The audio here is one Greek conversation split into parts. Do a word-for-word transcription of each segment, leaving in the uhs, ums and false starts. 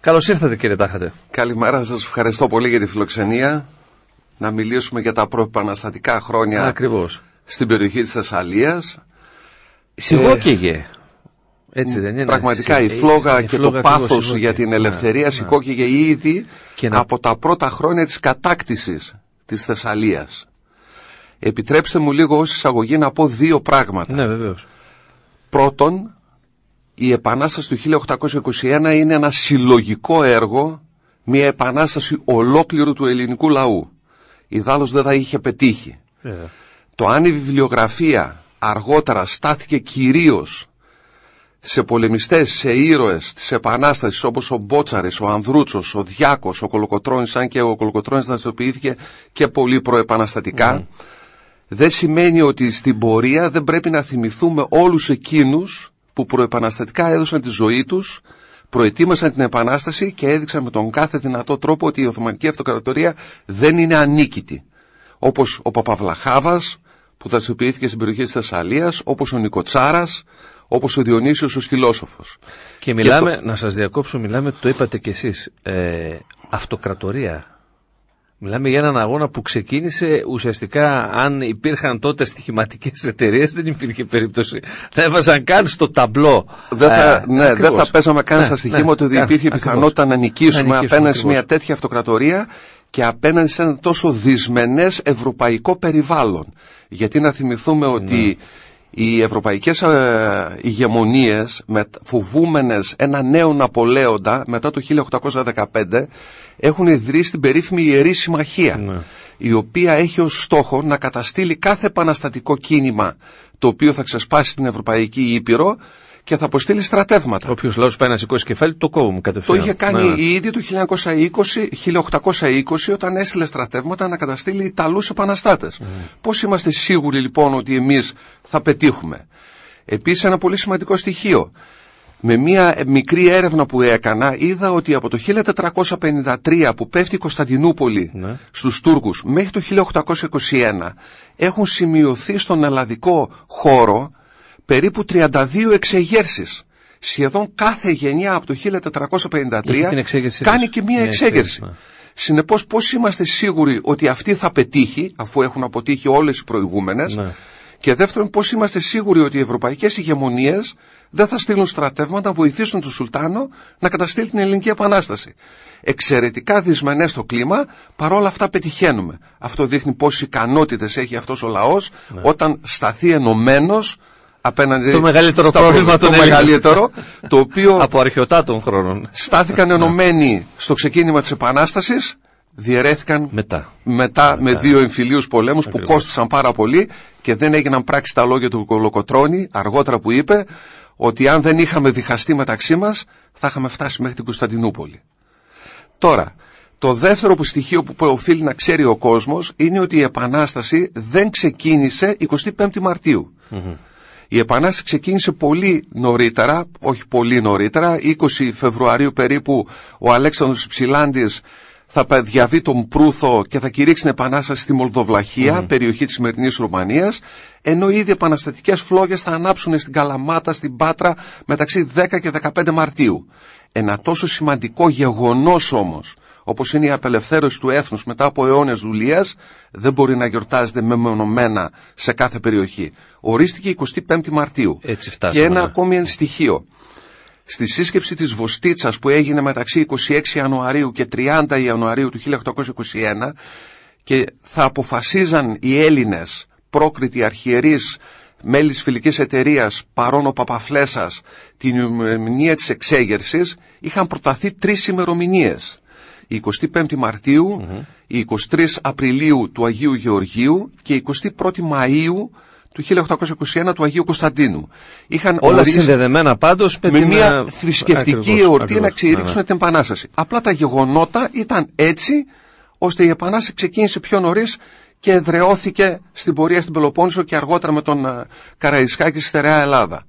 Καλώς ήρθατε, κύριε Τάχατε. Καλημέρα, σας ευχαριστώ πολύ για τη φιλοξενία. Να μιλήσουμε για τα προεπαναστατικά χρόνια. Ακριβώς. Στην περιοχή της Θεσσαλίας. Σιγόκαιγε. Έτσι δεν είναι? Πραγματικά η φλόγα η και φλόγα το πάθος για την ελευθερία ναι, σηκώκαιγε ναι. ήδη να... από τα πρώτα χρόνια της κατάκτησης της Θεσσαλίας. Επιτρέψτε μου λίγο ως εισαγωγή να πω δύο πράγματα. Ναι, βεβαίως. Πρώτον, η Επανάσταση του χίλια οκτακόσια είκοσι ένα είναι ένα συλλογικό έργο, μια επανάσταση ολόκληρου του ελληνικού λαού. Ιδάλλως δεν θα είχε πετύχει. Yeah. Το αν η βιβλιογραφία αργότερα στάθηκε κυρίως σε πολεμιστές, σε ήρωες της Επανάστασης όπως ο Μπότσαρης, ο Ανδρούτσος, ο Διάκος, ο Κολοκοτρώνης, αν και ο Κολοκοτρώνης δραστηριοποιήθηκε και πολύ προεπαναστατικά, mm. δεν σημαίνει ότι στην πορεία δεν πρέπει να θυμηθούμε όλους εκείνους που προεπαναστατικά έδωσαν τη ζωή τους, προετοίμασαν την Επανάσταση και έδειξαν με τον κάθε δυνατό τρόπο ότι η Οθωμανική Αυτοκρατορία δεν είναι ανίκητη. Όπως ο Παπαβλαχάβας που δραστηριοποιήθηκε στην περιοχή της Θεσσαλίας, όπως ο Νικοτσάρας, όπως ο Διονύσιος ο Σκυλόσοφος. Και μιλάμε, και το... να σας διακόψω, μιλάμε, το είπατε κι εσείς, ε, αυτοκρατορία. Μιλάμε για έναν αγώνα που ξεκίνησε ουσιαστικά, αν υπήρχαν τότε στοιχηματικές εταιρείες, δεν υπήρχε περίπτωση. Θα έβαζαν καν στο ταμπλό. Δεν θα, ε, ναι, δεν θα παίζαμε καν ναι, στα στοιχήματα ναι, ότι υπήρχε ακριβώς. πιθανότητα να νικήσουμε, να νικήσουμε απέναντι σε μια τέτοια αυτοκρατορία και απέναντι σε ένα τόσο δυσμενές ευρωπαϊκό περιβάλλον. Γιατί να θυμηθούμε ότι ναι. οι ευρωπαϊκές ε, ηγεμονίες με, φοβούμενες ένα νέο Ναπολέοντα μετά το χίλια οκτακόσια δεκαπέντε έχουν ιδρύσει την περίφημη Ιερή Συμμαχία ναι. η οποία έχει ως στόχο να καταστήλει κάθε επαναστατικό κίνημα το οποίο θα ξεσπάσει την Ευρωπαϊκή Ήπειρο και θα αποστείλει στρατεύματα. Όποιος λαός πάει να σηκώσει κεφάλι το κόβουμε κατευθείαν. Το είχε κάνει ναι. ήδη το χίλια οκτακόσια είκοσι όταν έστειλε στρατεύματα να καταστήλει Ιταλούς επαναστάτες. Mm. Πώς είμαστε σίγουροι λοιπόν ότι εμείς θα πετύχουμε? Επίσης ένα πολύ σημαντικό στοιχείο. Με μια μικρή έρευνα που έκανα είδα ότι από το χίλια τετρακόσια πενήντα τρία που πέφτει η Κωνσταντινούπολη ναι. στους Τούρκους μέχρι το χίλια οκτακόσια είκοσι ένα έχουν σημειωθεί στον ελλαδικό χώρο περίπου τριάντα δύο εξεγέρσεις. Σχεδόν κάθε γενιά από το χίλια τετρακόσια πενήντα τρία κάνει και μία εξέγερση. Ναι. Συνεπώς πώς είμαστε σίγουροι ότι αυτή θα πετύχει αφού έχουν αποτύχει όλες οι προηγούμενες ναι. και δεύτερον πώς είμαστε σίγουροι ότι οι ευρωπαϊκές ηγεμονίες δεν θα στείλουν στρατεύματα να βοηθήσουν τον Σουλτάνο να καταστήλει την Ελληνική Επανάσταση. Εξαιρετικά δυσμενές το κλίμα, παρόλα αυτά πετυχαίνουμε. Αυτό δείχνει πόσες ικανότητες έχει αυτός ο λαός ναι. όταν σταθεί ενωμένος απέναντι το μεγαλύτερο πρόβλημα το μεγαλύτερο, το οποίο από αρχαιοτά των χρόνων στάθηκαν ενωμένοι στο ξεκίνημα της Επανάστασης, διαιρέθηκαν μετά, μετά, μετά. με δύο εμφυλίους πολέμους Ακριβώς. που κόστησαν πάρα πολύ και δεν έγιναν πράξη τα λόγια του Κολοκοτρώνη αργότερα που είπε ότι αν δεν είχαμε διχαστεί μεταξύ μας θα είχαμε φτάσει μέχρι την Κωνσταντινούπολη. Τώρα, το δεύτερο που στοιχείο που οφείλει να ξέρει ο κόσμος είναι ότι η Επανάσταση δεν ξεκίνησε εικοστή πέμπτη Μαρτίου. Mm-hmm. Η Επανάσταση ξεκίνησε πολύ νωρίτερα, όχι πολύ νωρίτερα, είκοσι Φεβρουαρίου περίπου ο Αλέξανδρος Υψηλάντης θα διαβεί τον Προύθο και θα κηρύξει την Επανάσταση στη Μολδοβλαχία, mm. περιοχή της σημερινής Ρουμανίας, ενώ ήδη επαναστατικές φλόγες θα ανάψουν στην Καλαμάτα, στην Πάτρα μεταξύ δέκα και δεκαπέντε Μαρτίου. Ένα τόσο σημαντικό γεγονός όμως, όπως είναι η απελευθέρωση του έθνους μετά από αιώνες δουλείας, δεν μπορεί να γιορτάζεται μεμονωμένα σε κάθε περιοχή. Ορίστηκε εικοστή πέμπτη Μαρτίου. Έτσι φτάσαμε, και ένα ναι. ακόμη ένα στοιχείο. Στη σύσκεψη της Βοστίτσας που έγινε μεταξύ εικοστή έκτη Ιανουαρίου και τριάντα Ιανουαρίου του χίλια οκτακόσια είκοσι ένα και θα αποφασίζαν οι Έλληνες πρόκριτοι αρχιερείς μέλη της φιλικής εταιρείας παρόν ο Παπαφλέσας την ημερομηνία της εξέγερσης, είχαν προταθεί τρεις ημερομηνίες. Η εικοστή πέμπτη Μαρτίου, mm-hmm. η εικοστή τρίτη Απριλίου του Αγίου Γεωργίου και η εικοστή πρώτη Μαΐου του χίλια οκτακόσια είκοσι ένα του Αγίου Κωνσταντίνου. Είχαν όλα συνδεδεμένα πάντως με, με την... μια θρησκευτική ακριβώς, εορτή ακριβώς, να κηρύξουν ναι. την Επανάσταση. Απλά τα γεγονότα ήταν έτσι ώστε η Επανάσταση ξεκίνησε πιο νωρίς και εδραιώθηκε στην πορεία στην Πελοπόννησο και αργότερα με τον uh, Καραϊσκάκη στη στερεά Ελλάδα.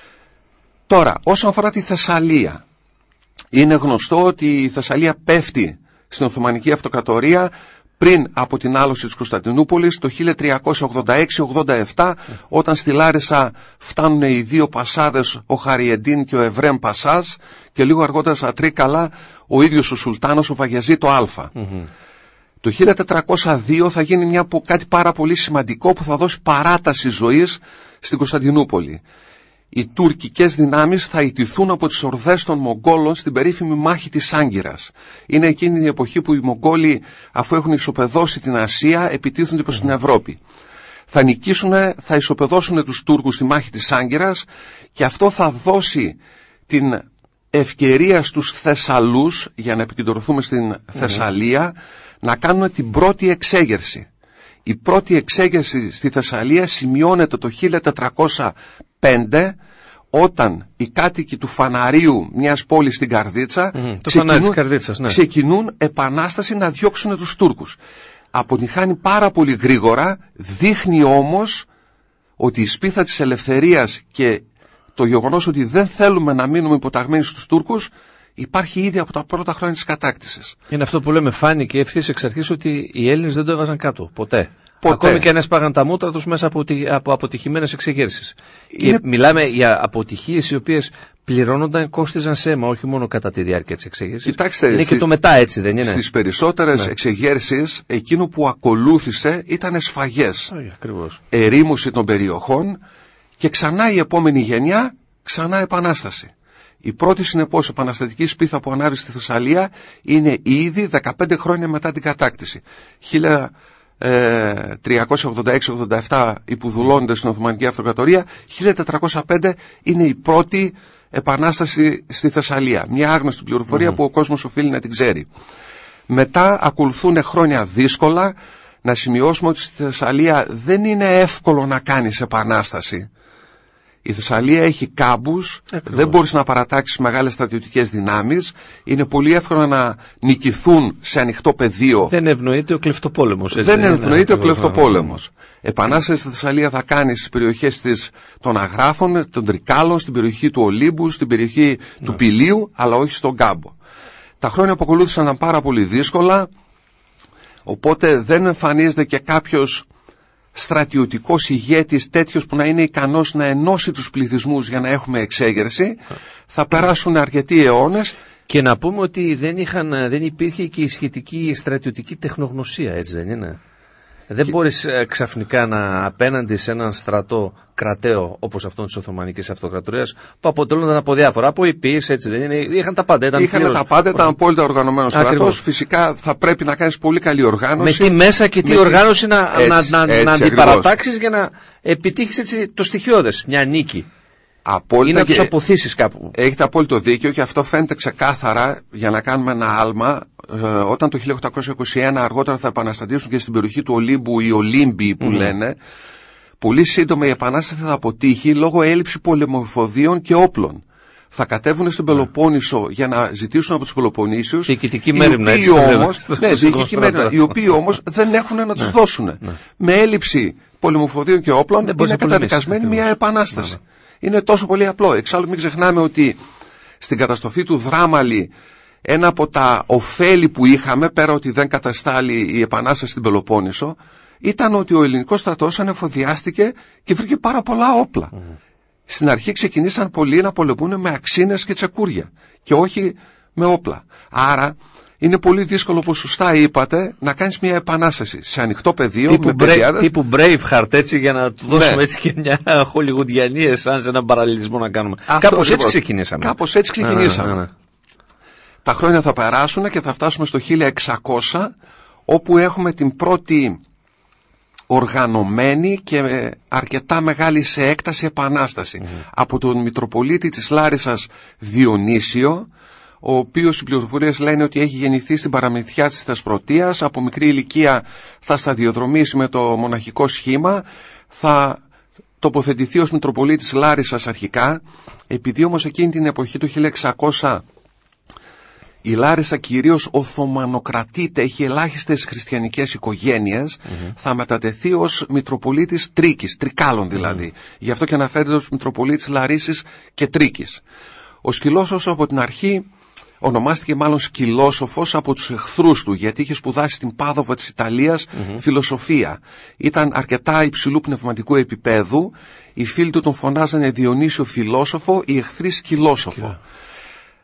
Τώρα, όσον αφορά τη Θεσσαλία, είναι γνωστό ότι η Θεσσαλία πέφτει στην Οθωμανική Αυτοκρατορία πριν από την άλωση της Κωνσταντινούπολης το χίλια τριακόσια ογδόντα έξι ογδόντα επτά, όταν στη Λάρισα φτάνουν οι δύο πασάδες, ο Χαριεντίν και ο Ευρέμ Πασάς, και λίγο αργότερα στα Τρίκαλα ο ίδιος ο Σουλτάνος ο Βαγιαζίτο Α. Mm-hmm. Το χίλια τετρακόσια δύο θα γίνει μια, κάτι πάρα πολύ σημαντικό που θα δώσει παράταση ζωής στην Κωνσταντινούπολη. Οι τουρκικές δυνάμεις θα ιτηθούν από τις ορδές των Μογγόλων στην περίφημη μάχη της Άγκυρας. Είναι εκείνη η εποχή που οι Μογγόλοι, αφού έχουν ισοπεδώσει την Ασία, επιτίθονται προς mm. την Ευρώπη. Θα νικήσουν, θα ισοπεδώσουν τους Τούρκους στη μάχη της Άγκυρας και αυτό θα δώσει την ευκαιρία στους Θεσσαλούς, για να επικεντρωθούμε στην mm. Θεσσαλία, να κάνουν την πρώτη εξέγερση. Η πρώτη εξέγερση στη Θεσσαλία σημειώνεται το χίλια τετρακόσια πέντε, όταν οι κάτοικοι του Φαναρίου, μιας πόλης στην Καρδίτσα, mm, ξεκινούν, της Καρδίτσας, ναι. ξεκινούν επανάσταση να διώξουν τους Τούρκους. Αποτυχάνει πάρα πολύ γρήγορα, δείχνει όμως ότι η σπίθα της ελευθερίας και το γεγονός ότι δεν θέλουμε να μείνουμε υποταγμένοι στους Τούρκους υπάρχει ήδη από τα πρώτα χρόνια της κατάκτησης. Είναι αυτό που λέμε, φάνηκε ευθύς εξ αρχής ότι οι Έλληνες δεν το έβαζαν κάτω, ποτέ. Ποτέ. Ακόμη και αν έσπαγαν τα μούτρα τους μέσα από, από αποτυχημένες εξεγέρσεις. Είναι... Και μιλάμε για αποτυχίες οι οποίες πληρώνονταν, κόστιζαν σε αίμα, όχι μόνο κατά τη διάρκεια της εξεγέρσης. Κοιτάξτε, είναι στη... και το μετά, έτσι δεν είναι? Στις περισσότερες ναι. εξεγέρσεις, εκείνο που ακολούθησε ήταν σφαγές. Ακριβώς. Ερήμωση των περιοχών και ξανά η επόμενη γενιά, ξανά επανάσταση. Η πρώτη συνεπώς επαναστατική σπίθα που ανάβει στη Θεσσαλία είναι ήδη δεκαπέντε χρόνια μετά την κατάκτηση. χίλια τριακόσια ογδόντα έξι ογδόντα επτά υποδουλώνονται στην Οθωμανική Αυτοκρατορία, χίλια τετρακόσια πέντε είναι η πρώτη επανάσταση στη Θεσσαλία. Μια άγνωστη πληροφορία mm-hmm. που ο κόσμος οφείλει να την ξέρει. Μετά ακολουθούν χρόνια δύσκολα. Να σημειώσουμε ότι στη Θεσσαλία δεν είναι εύκολο να κάνεις επανάσταση. Η Θεσσαλία έχει κάμπους, Ακριβώς. δεν μπορείς να παρατάξεις μεγάλες στρατιωτικές δυνάμεις, είναι πολύ εύκολο να νικηθούν σε ανοιχτό πεδίο. Δεν ευνοείται ο κλεφτοπόλεμος. Δεν ευνοείται ο κλεφτοπόλεμος. Επανάσταση στη Θεσσαλία θα κάνεις στις περιοχές της, των Αγράφων, των Τρικάλων, στην περιοχή του Ολύμπου, στην περιοχή ναι. του Πηλίου, αλλά όχι στον κάμπο. Τα χρόνια που ακολούθησαν ήταν πάρα πολύ δύσκολα, οπότε δεν εμφανίζεται και κάποιος στρατιωτικός ηγέτης τέτοιος που να είναι ικανός να ενώσει τους πληθυσμούς για να έχουμε εξέγερση. Θα περάσουν αρκετοί αιώνες. Και να πούμε ότι δεν, είχαν, δεν υπήρχε και η σχετική στρατιωτική τεχνογνωσία, έτσι δεν είναι? Δεν και... μπορείς ε, ξαφνικά να απέναντι σε έναν στρατό κρατέο όπως αυτόν της Οθωμανικής Αυτοκρατορίας που αποτελούνταν από διάφορα, από υπείς, έτσι δεν είναι? Είχαν τα πάντα. Ήταν Είχαν πλήρως... τα πάντα, ήταν απόλυτα οργανωμένος στρατός. Φυσικά θα πρέπει να κάνεις πολύ καλή οργάνωση. Με τι μέσα και τι με οργάνωση τι... να, έτσι, να, να, έτσι, να αντιπαρατάξεις για να επιτύχεις έτσι το στοιχειώδες, μια νίκη. Απόλυτα, ή να τους αποθήσεις κάπου. Έχετε απόλυτο δίκιο και αυτό φαίνεται ξεκάθαρα, για να κάνουμε ένα άλμα, ε, όταν το χίλια οκτακόσια είκοσι ένα αργότερα θα επαναστατήσουν και στην περιοχή του Ολύμπου οι Ολύμπιοι που mm. λένε, πολύ σύντομα η επανάσταση θα αποτύχει λόγω έλλειψη πολεμοφοδίων και όπλων. Θα κατέβουν στην Πελοπόννησο για να ζητήσουν από τους Πελοποννήσιους, οι οποίοι όμως δεν έχουν να τους δώσουν. Με έλλειψη πολεμοφοδίων και όπλων είναι καταδικασμένη μια επανάσταση. Είναι τόσο πολύ απλό. Εξάλλου μην ξεχνάμε ότι στην καταστροφή του Δράμαλη ένα από τα ωφέλη που είχαμε, πέρα ότι δεν καταστάλει η επανάσταση στην Πελοπόννησο, ήταν ότι ο ελληνικός στρατός ανεφοδιάστηκε και βρήκε πάρα πολλά όπλα. Mm. Στην αρχή ξεκινήσαν πολλοί να πολεμούν με αξίνες και τσεκούρια και όχι με όπλα. Άρα είναι πολύ δύσκολο, όπως σωστά είπατε, να κάνεις μια επανάσταση σε ανοιχτό πεδίο. Τύπου, με μπρέ, τύπου Braveheart, έτσι, για να του δώσουμε ναι. έτσι και μια χολιγουντιανία, σαν σε έναν παραλληλισμό να κάνουμε. Αυτό, Κάπως έτσι ξεκινήσαμε. Κάπως έτσι ξεκινήσαμε. Ναι, ναι, ναι. Τα χρόνια θα περάσουν και θα φτάσουμε στο χίλια εξακόσια, όπου έχουμε την πρώτη οργανωμένη και αρκετά μεγάλη σε έκταση επανάσταση. Mm-hmm. Από τον Μητροπολίτη της Λάρισσας Διονύσιο, ο οποίος οι πληροφορίες λένε ότι έχει γεννηθεί στην παραμυθιά της Θεσπρωτείας, από μικρή ηλικία θα σταδιοδρομήσει με το μοναχικό σχήμα, θα τοποθετηθεί ως Μητροπολίτης Λάρισσας αρχικά, επειδή όμως εκείνη την εποχή του χίλια εξακόσια η Λάρισα κυρίως οθωμανοκρατείται, έχει ελάχιστες χριστιανικές οικογένειες, mm-hmm. θα μετατεθεί ως Μητροπολίτης Τρίκης, Τρικάλων δηλαδή. Mm-hmm. Γι' αυτό και αναφέρεται ως Μητροπολίτης Λαρίσης και Τρίκης. Ο Σκυλόσοφος από την αρχή ονομάστηκε μάλλον Σκυλόσοφος από τους εχθρούς του, γιατί είχε σπουδάσει στην Πάδοβα της Ιταλίας mm-hmm. φιλοσοφία. Ήταν αρκετά υψηλού πνευματικού επίπεδου, οι φίλοι του τον φωνάζανε Διονύσιο Φιλόσοφο, οι εχθροί Σκυλόσοφο. Yeah.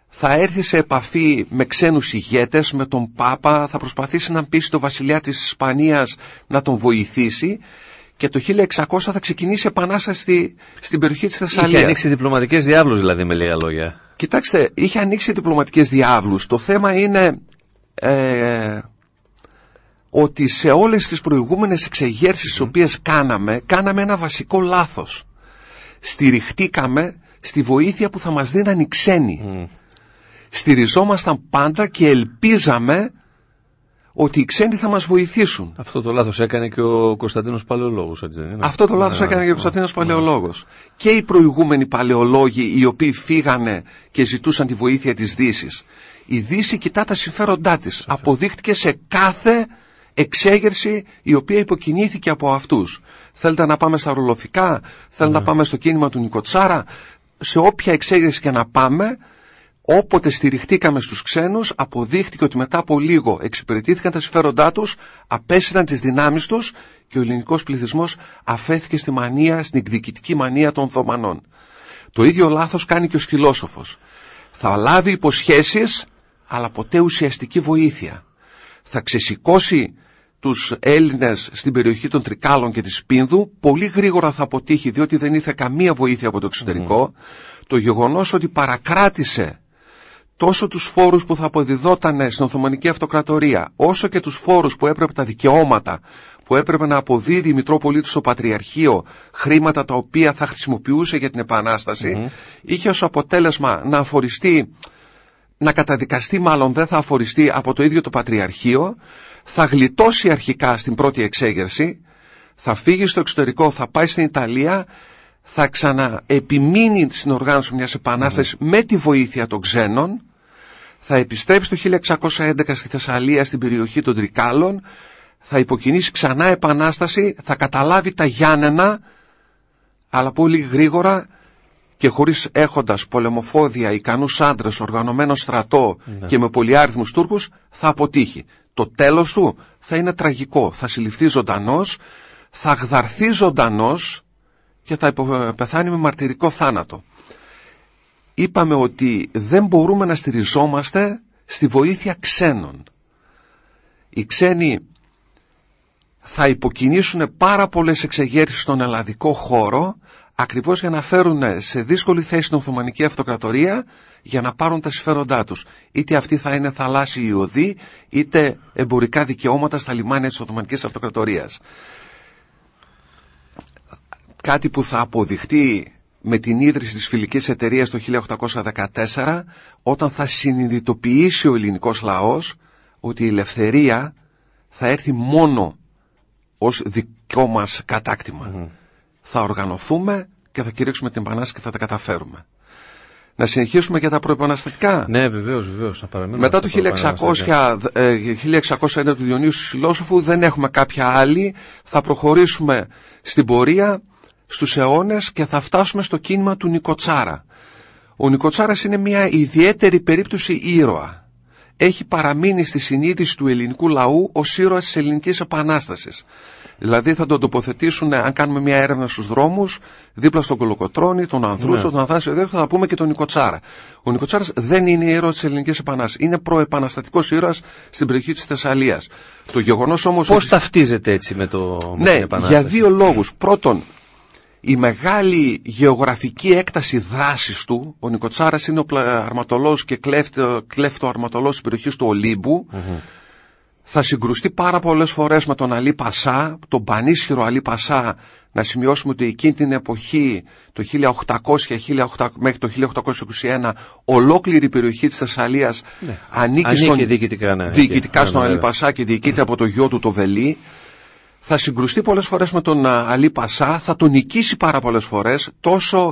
θα έρθει σε επαφή με ξένους ηγέτες, με τον Πάπα, θα προσπαθήσει να πείσει τον βασιλιά της Ισπανίας να τον βοηθήσει και το χίλια εξακόσια θα ξεκινήσει επανάσταση στη, στην περιοχή της Θεσσαλίας. Είχε ανοίξει διπλωματικές διάβλους δηλαδή, με λίγα λόγια. Κοιτάξτε, είχε ανοίξει διπλωματικές διάβλους. Το θέμα είναι ε, ότι σε όλες τις προηγούμενες εξεγέρσεις τις mm. οποίες κάναμε, κάναμε ένα βασικό λάθος. Στηριχτήκαμε στη βοήθεια που θα μας δίναν οι ξένοι. Mm. Στηριζόμασταν πάντα και ελπίζαμε ότι οι ξένοι θα μας βοηθήσουν. Αυτό το λάθος έκανε και ο Κωνσταντίνος Παλαιολόγος, έτσι δεν είναι? Αυτό το λάθος yeah. έκανε και ο Κωνσταντίνος yeah. Παλαιολόγος. Yeah. Και οι προηγούμενοι παλαιολόγοι οι οποίοι φύγανε και ζητούσαν τη βοήθεια της Δύσης. Η Δύση κοιτά τα συμφέροντά της. Yeah. Αποδείχτηκε σε κάθε εξέγερση η οποία υποκινήθηκε από αυτούς. Θέλετε να πάμε στα ρολοφικά, θέλετε yeah. να πάμε στο κίνημα του Νικοτσάρα, σε όποια εξέγερση και να πάμε, όποτε στηριχτήκαμε στους ξένους, αποδείχτηκε ότι μετά από λίγο εξυπηρετήθηκαν τα συμφέροντά τους, απέσυραν τις δυνάμεις τους και ο ελληνικός πληθυσμός αφέθηκε στη μανία, στην εκδικητική μανία των Οθωμανών. Το ίδιο λάθος κάνει και ο Σκυλόσοφος. Θα λάβει υποσχέσεις, αλλά ποτέ ουσιαστική βοήθεια. Θα ξεσηκώσει τους Έλληνες στην περιοχή των Τρικάλων και της Πίνδου, πολύ γρήγορα θα αποτύχει διότι δεν ήρθε καμία βοήθεια από το εξωτερικό. Mm. Το γεγονός ότι παρακράτησε τόσο τους φόρους που θα αποδιδόταν στην Οθωμανική Αυτοκρατορία, όσο και τους φόρους που έπρεπε, τα δικαιώματα που έπρεπε να αποδίδει η Μητρόπολη στο Πατριαρχείο, χρήματα τα οποία θα χρησιμοποιούσε για την Επανάσταση, mm-hmm. είχε ως αποτέλεσμα να αφοριστεί, να καταδικαστεί μάλλον δεν θα αφοριστεί από το ίδιο το Πατριαρχείο, θα γλιτώσει αρχικά στην πρώτη εξέγερση, θα φύγει στο εξωτερικό, θα πάει στην Ιταλία, θα ξαναεπιμείνει στην οργάνωση μιας επανάστασης mm-hmm. με τη βοήθεια των ξένων, θα επιστρέψει το χίλια εξακόσια έντεκα στη Θεσσαλία, στην περιοχή των Τρικάλων, θα υποκινήσει ξανά επανάσταση, θα καταλάβει τα Γιάννενα, αλλά πολύ γρήγορα και χωρίς έχοντας πολεμοφόδια, ικανούς άντρες, οργανωμένο στρατό mm-hmm. και με πολυάριθμους Τούρκους, θα αποτύχει. Το τέλος του θα είναι τραγικό, θα συλληφθεί ζωντανός, θα γδαρθεί ζωντανός και θα πεθάνει με μαρτυρικό θάνατο. Είπαμε ότι δεν μπορούμε να στηριζόμαστε στη βοήθεια ξένων. Οι ξένοι θα υποκινήσουν πάρα πολλές εξεγέρσεις στον ελλαδικό χώρο, ακριβώς για να φέρουν σε δύσκολη θέση την Οθωμανική Αυτοκρατορία για να πάρουν τα συμφέροντά τους. Είτε αυτή θα είναι θαλάσσιοι οδοί, είτε εμπορικά δικαιώματα στα λιμάνια της Οθωμανικής Αυτοκρατορίας. Κάτι που θα αποδειχτεί με την ίδρυση της φιλικής εταιρείας το χίλια οκτακόσια δεκατέσσερα, όταν θα συνειδητοποιήσει ο ελληνικός λαός ότι η ελευθερία θα έρθει μόνο ως δικό μας κατάκτημα. Mm-hmm. Θα οργανωθούμε και θα κηρύξουμε την Επανάσταση και θα τα καταφέρουμε. Να συνεχίσουμε για τα προεπαναστατικά. Ναι, βεβαίως, βεβαίως. Μετά το χίλια εξακόσια ένα του Διονύσου Φιλόσοφου δεν έχουμε κάποια άλλη. Θα προχωρήσουμε στην πορεία, στους αιώνες και θα φτάσουμε στο κίνημα του Νικοτσάρα. Ο Νικοτσάρας είναι μια ιδιαίτερη περίπτωση ήρωα. Έχει παραμείνει στη συνείδηση του ελληνικού λαού ως ήρωας της ελληνικής επανάστασης. Δηλαδή θα τον τοποθετήσουν, αν κάνουμε μια έρευνα στους δρόμους, δίπλα στον Κολοκοτρώνη, τον Ανδρούτσο, ναι. τον Αθάνασιο, θα πούμε και τον Νικοτσάρα. Ο Νικοτσάρας δεν είναι ήρωας της ελληνικής επανάστασης. Είναι προεπαναστατικός ήρωας στην περιοχή της Θεσσαλίας. Το γεγονός όμως. Πώς ότι... ταυτίζεται έτσι με, το... με ναι, την επανάσταση? Για δύο λόγους. Πρώτον, η μεγάλη γεωγραφική έκταση δράσης του. Ο Νικοτσάρας είναι ο αρματολός και κλέφτο, κλέφτο αρματολός της περιοχής του Ολύμπου. Mm-hmm. Θα συγκρουστεί πάρα πολλές φορές με τον Αλή Πασά, τον πανίσχυρο Αλή Πασά. Να σημειώσουμε ότι εκείνη την εποχή, το χίλια οκτακόσια μέχρι το χίλια οκτακόσια είκοσι ένα, ολόκληρη η περιοχή της Θεσσαλίας ναι. ανήκει, στον... διοικητικά, ναι, διοικητικά στον Αλή Πασά και διοικείται από το γιο του το Βελί. Θα συγκρουστεί πολλές φορές με τον Αλή Πασά, θα τον νικήσει πάρα πολλές φορές, τόσο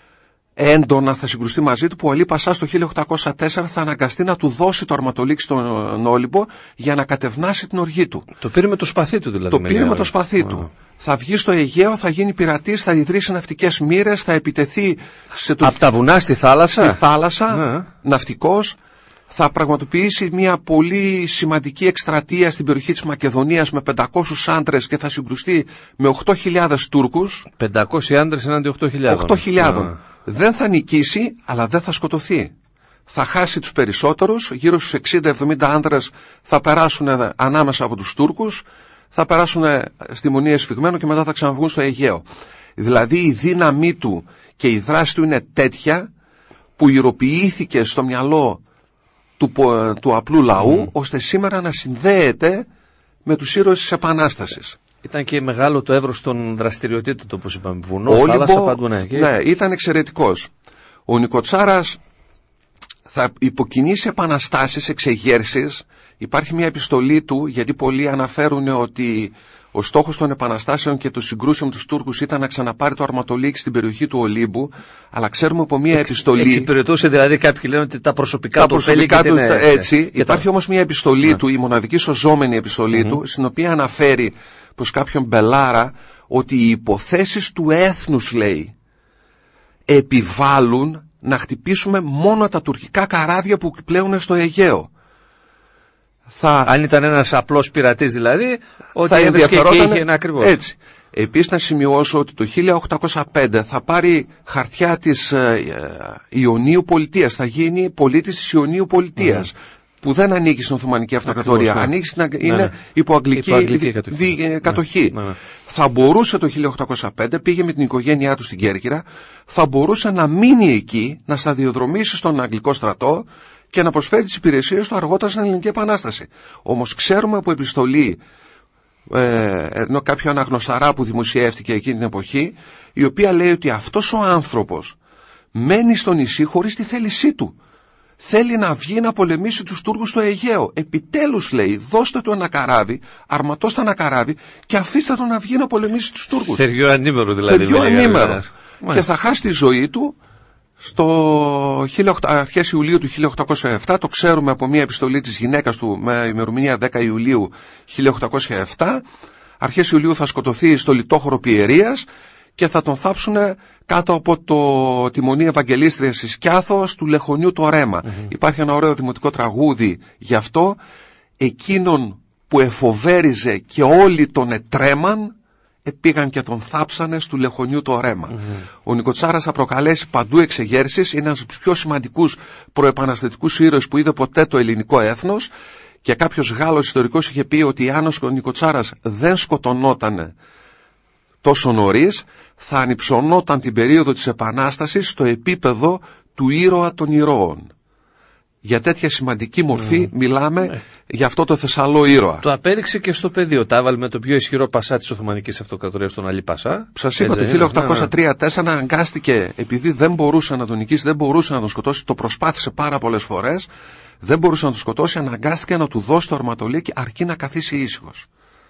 έντονα θα συγκρουστεί μαζί του που ο Αλή Πασά στο χίλια οκτακόσια τέσσερα θα αναγκαστεί να του δώσει το αρματολίξ στον Όλυμπο για να κατευνάσει την οργή του. Το πήρε με το σπαθί του δηλαδή. Το πήρε με το σπαθί oh. του. Θα βγει στο Αιγαίο, θα γίνει πειρατής, θα ιδρύσει ναυτικές μοίρες, θα επιτεθεί σε το... από τα βουνά στη θάλασσα, στη θάλασσα yeah. ναυτικός. Θα πραγματοποιήσει μια πολύ σημαντική εκστρατεία στην περιοχή της Μακεδονίας με πεντακόσιους άντρες και θα συγκρουστεί με οκτώ χιλιάδες Τούρκους. πεντακόσιοι άντρες εναντί οκτώ χιλιάδες. οκτώ χιλιάδες. Yeah. Δεν θα νικήσει, αλλά δεν θα σκοτωθεί. θα χάσει τους περισσότερους, γύρω στους εξήντα εβδομήντα άνδρες θα περάσουν ανάμεσα από τους Τούρκους, θα περάσουν στη Μονή Εσφυγμένου και μετά θα ξαναβγούν στο Αιγαίο. Δηλαδή η δύναμή του και η δράση του είναι τέτοια που ηρωποιήθηκε στο μυαλό του, του απλού λαού, mm. ώστε σήμερα να συνδέεται με τους ήρωες της Επανάστασης. Ήταν και μεγάλο το εύρος των δραστηριοτήτων, όπως είπαμε, βουνό, θάλασσα, παντού. Ναι, και... ναι, ήταν εξαιρετικός. Ο Νικοτσάρας θα υποκινήσει επαναστάσεις, εξεγέρσεις. Υπάρχει μια επιστολή του, γιατί πολλοί αναφέρουν ότι ο στόχος των επαναστάσεων και των συγκρούσεων με τους Τούρκους ήταν να ξαναπάρει το Αρματολίκη στην περιοχή του Ολύμπου, αλλά ξέρουμε από μια επιστολή... Εξυπηρετούσε δηλαδή, κάποιοι λένε ότι τα προσωπικά τα του προσωπικά του, είναι... έτσι. Και υπάρχει το... όμως μια επιστολή yeah. του, η μοναδική σωζόμενη επιστολή mm-hmm. του, στην οποία αναφέρει προς κάποιον Μπελάρα ότι οι υποθέσεις του έθνους, λέει, επιβάλλουν να χτυπήσουμε μόνο τα τουρκικά καράβια που πλέουν στο Αιγαίο. Θα... Αν ήταν ένας απλός πειρατής δηλαδή, ότι έβρισκε και είχε ένα ακριβώς. Έτσι. Επίσης να σημειώσω ότι το χίλια οκτακόσια πέντε θα πάρει χαρτιά της ε, ε, Ιωνίου Πολιτείας, θα γίνει πολίτης της Ιωνίου Πολιτείας, mm-hmm. που δεν ανήκει στην Οθωμανική Αυτοκρατορία, ναι. ανήκει στην, ναι, είναι ναι. υπό αγγλική, υπό αγγλική κατοχή. Δι, δι, κατοχή. Ναι. Ναι. Θα μπορούσε το χίλια οκτακόσια πέντε, πήγε με την οικογένειά του στην Κέρκυρα, θα μπορούσε να μείνει εκεί, να σταδιοδρομήσει στον Αγγλικό στρατό και να προσφέρει τις υπηρεσίες του αργότερα στην Ελληνική Επανάσταση. Όμως ξέρουμε από επιστολή ε, ενώ κάποιο αναγνωσταρά που δημοσιεύτηκε εκείνη την εποχή, η οποία λέει ότι αυτός ο άνθρωπος μένει στο νησί χωρίς τη θέλησή του. Θέλει να βγει να πολεμήσει τους Τούρκους στο Αιγαίο. Επιτέλους, λέει, δώστε του ένα καράβι, αρματώστε ένα καράβι και αφήστε τον να βγει να πολεμήσει τους Τούρκους. Θεριό ανήμερο δηλαδή. Θεριό ανήμερο. Και θα χάσει τη ζωή του στο αρχές Ιουλίου του χίλια οκτακόσια επτά, το ξέρουμε από μια επιστολή της γυναίκας του με ημερομηνία δέκα Ιουλίου χίλια οκτακόσια επτά. Αρχές Ιουλίου θα σκοτωθεί στο λιτόχωρο Πιερίας και θα τον θάψουν κάτω από το, τη Μονή Ευαγγελίστριας της Κιάθος του Λεχονιού το Ρέμα. Mm-hmm. Υπάρχει ένα ωραίο δημοτικό τραγούδι γι' αυτό. Εκείνον που εφοβέριζε και όλοι τον ετρέμαν, πήγαν και τον θάψανε στου Λεχονιού το Ρέμα. Mm-hmm. Ο Νικοτσάρας θα προκαλέσει παντού εξεγέρσεις, είναι ένας από τους πιο σημαντικούς προεπαναστατικούς ήρωες που είδε ποτέ το ελληνικό έθνος, και κάποιος Γάλλος ιστορικός είχε πει ότι αν ο Νικοτσάρας δεν σκοτωνόταν τόσο νωρίς, θα ανυψωνόταν την περίοδο της Επανάστασης στο επίπεδο του ήρωα των ηρώων. Για τέτοια σημαντική μορφή mm. μιλάμε mm. για αυτό το Θεσσαλό ήρωα. Το απέδειξε και στο πεδίο. Τα έβαλε με το πιο ισχυρό Πασά της Οθωμανικής Αυτοκρατορίας, τον Αλή Πασά. Σας είπα, το χίλια οκτακόσια τρία τέσσερα αναγκάστηκε, επειδή δεν μπορούσε να τον νικήσει, δεν μπορούσε να τον σκοτώσει, το προσπάθησε πάρα πολλές φορές, δεν μπορούσε να τον σκοτώσει, αναγκάστηκε να του δώσει το αρματολίκι αρκεί να καθίσει ήσυχος.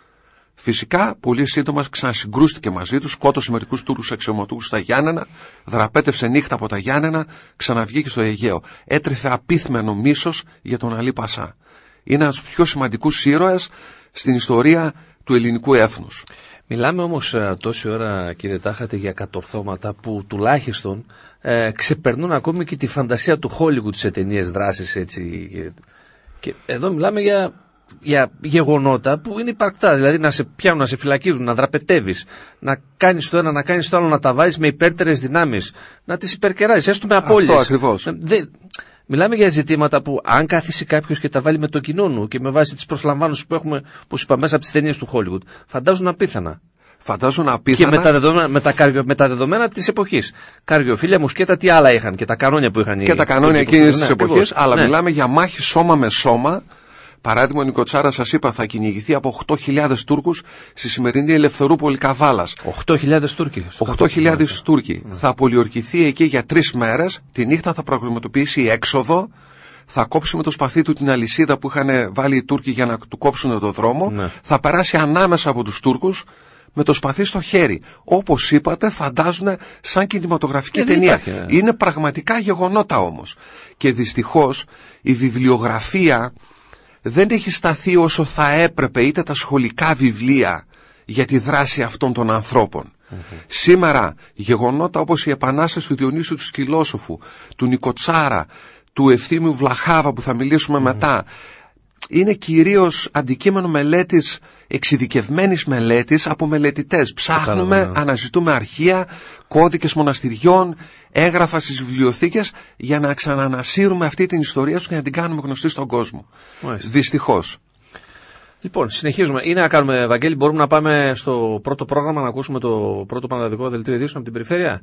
Φυσικά, πολύ σύντομα ξανασυγκρούστηκε μαζί του, σκότωσε μερικούς Τούρκους αξιωματούχους στα Γιάννενα, δραπέτευσε νύχτα από τα Γιάννενα, ξαναβγήκε στο Αιγαίο. Έτρεφε απίθμενο μίσος για τον Αλή Πασά. Είναι ένας από τους πιο σημαντικούς ήρωες στην ιστορία του ελληνικού έθνους. Μιλάμε όμως τόση ώρα, κύριε Τάχατε, για κατορθώματα που τουλάχιστον ε, ξεπερνούν ακόμη και τη φαντασία του Χόλιγου σε ταινίες δράσης, έτσι. Και εδώ μιλάμε για... για γεγονότα που είναι υπαρκτά, δηλαδή να σε πιάνουν, να σε φυλακίζουν, να δραπετεύεις, να κάνεις το ένα, να κάνεις το άλλο, να τα βάζεις με υπέρτερες δυνάμεις, να τις υπερκεράζεις, έστω με απώλειες. Αυτό ακριβώς. Δε, μιλάμε για ζητήματα που αν κάθισει κάποιος και τα βάλει με το κοινό νου και με βάση τις προσλαμβάνωσης που έχουμε, που είπα, μέσα από τις ταινίες του Hollywood, φαντάζουν απίθανα. Φαντάζουν απίθανα. Και με τα δεδομένα, με τα, καριο, με τα δεδομένα της εποχής. Καριοφύλια, μουσκέτα, τι άλλα είχαν και τα κανόνια που είχαν. Και οι, τα κανόνια εκείνης της εποχής, αλλά ναι. μιλάμε για μάχη σώμα με σώμα. Παράδειγμα, ο Νικοτσάρας, σας είπα, θα κυνηγηθεί από οκτώ χιλιάδες Τούρκους στη σημερινή Ελευθερούπολη Καβάλας. οκτώ χιλιάδες Τούρκοι. οκτώ χιλιάδες Τούρκοι. Mm. Θα πολιορκηθεί εκεί για τρεις μέρες. Τη νύχτα θα πραγματοποιήσει έξοδο. Θα κόψει με το σπαθί του την αλυσίδα που είχαν βάλει οι Τούρκοι για να του κόψουν το δρόμο. Mm. Θα περάσει ανάμεσα από τους Τούρκους με το σπαθί στο χέρι. Όπως είπατε, φαντάζουν σαν κινηματογραφική ε, ταινία. Υπάρχει, ε. Είναι πραγματικά γεγονότα όμως. Και δυστυχώς η βιβλιογραφία δεν έχει σταθεί όσο θα έπρεπε, είτε τα σχολικά βιβλία, για τη δράση αυτών των ανθρώπων. Mm-hmm. Σήμερα γεγονότα όπως η επανάσταση του Διονύσιου του Σκυλόσοφου, του Νικοτσάρα, του Ευθύμιου Βλαχάβα που θα μιλήσουμε mm-hmm. μετά, είναι κυρίως αντικείμενο μελέτης εξειδικευμένης μελέτης από μελετητές. Ψάχνουμε, ναι. αναζητούμε αρχεία, κώδικες μοναστηριών, έγγραφα στις βιβλιοθήκες για να ξανανασύρουμε αυτή την ιστορία τους και να την κάνουμε γνωστή στον κόσμο. Μάλιστα. Δυστυχώς. Λοιπόν, συνεχίζουμε. Ή να κάνουμε, Βαγγέλη, μπορούμε να πάμε στο πρώτο πρόγραμμα να ακούσουμε το πρώτο πανελλαδικό δελτίο ειδήσεων από την περιφέρεια.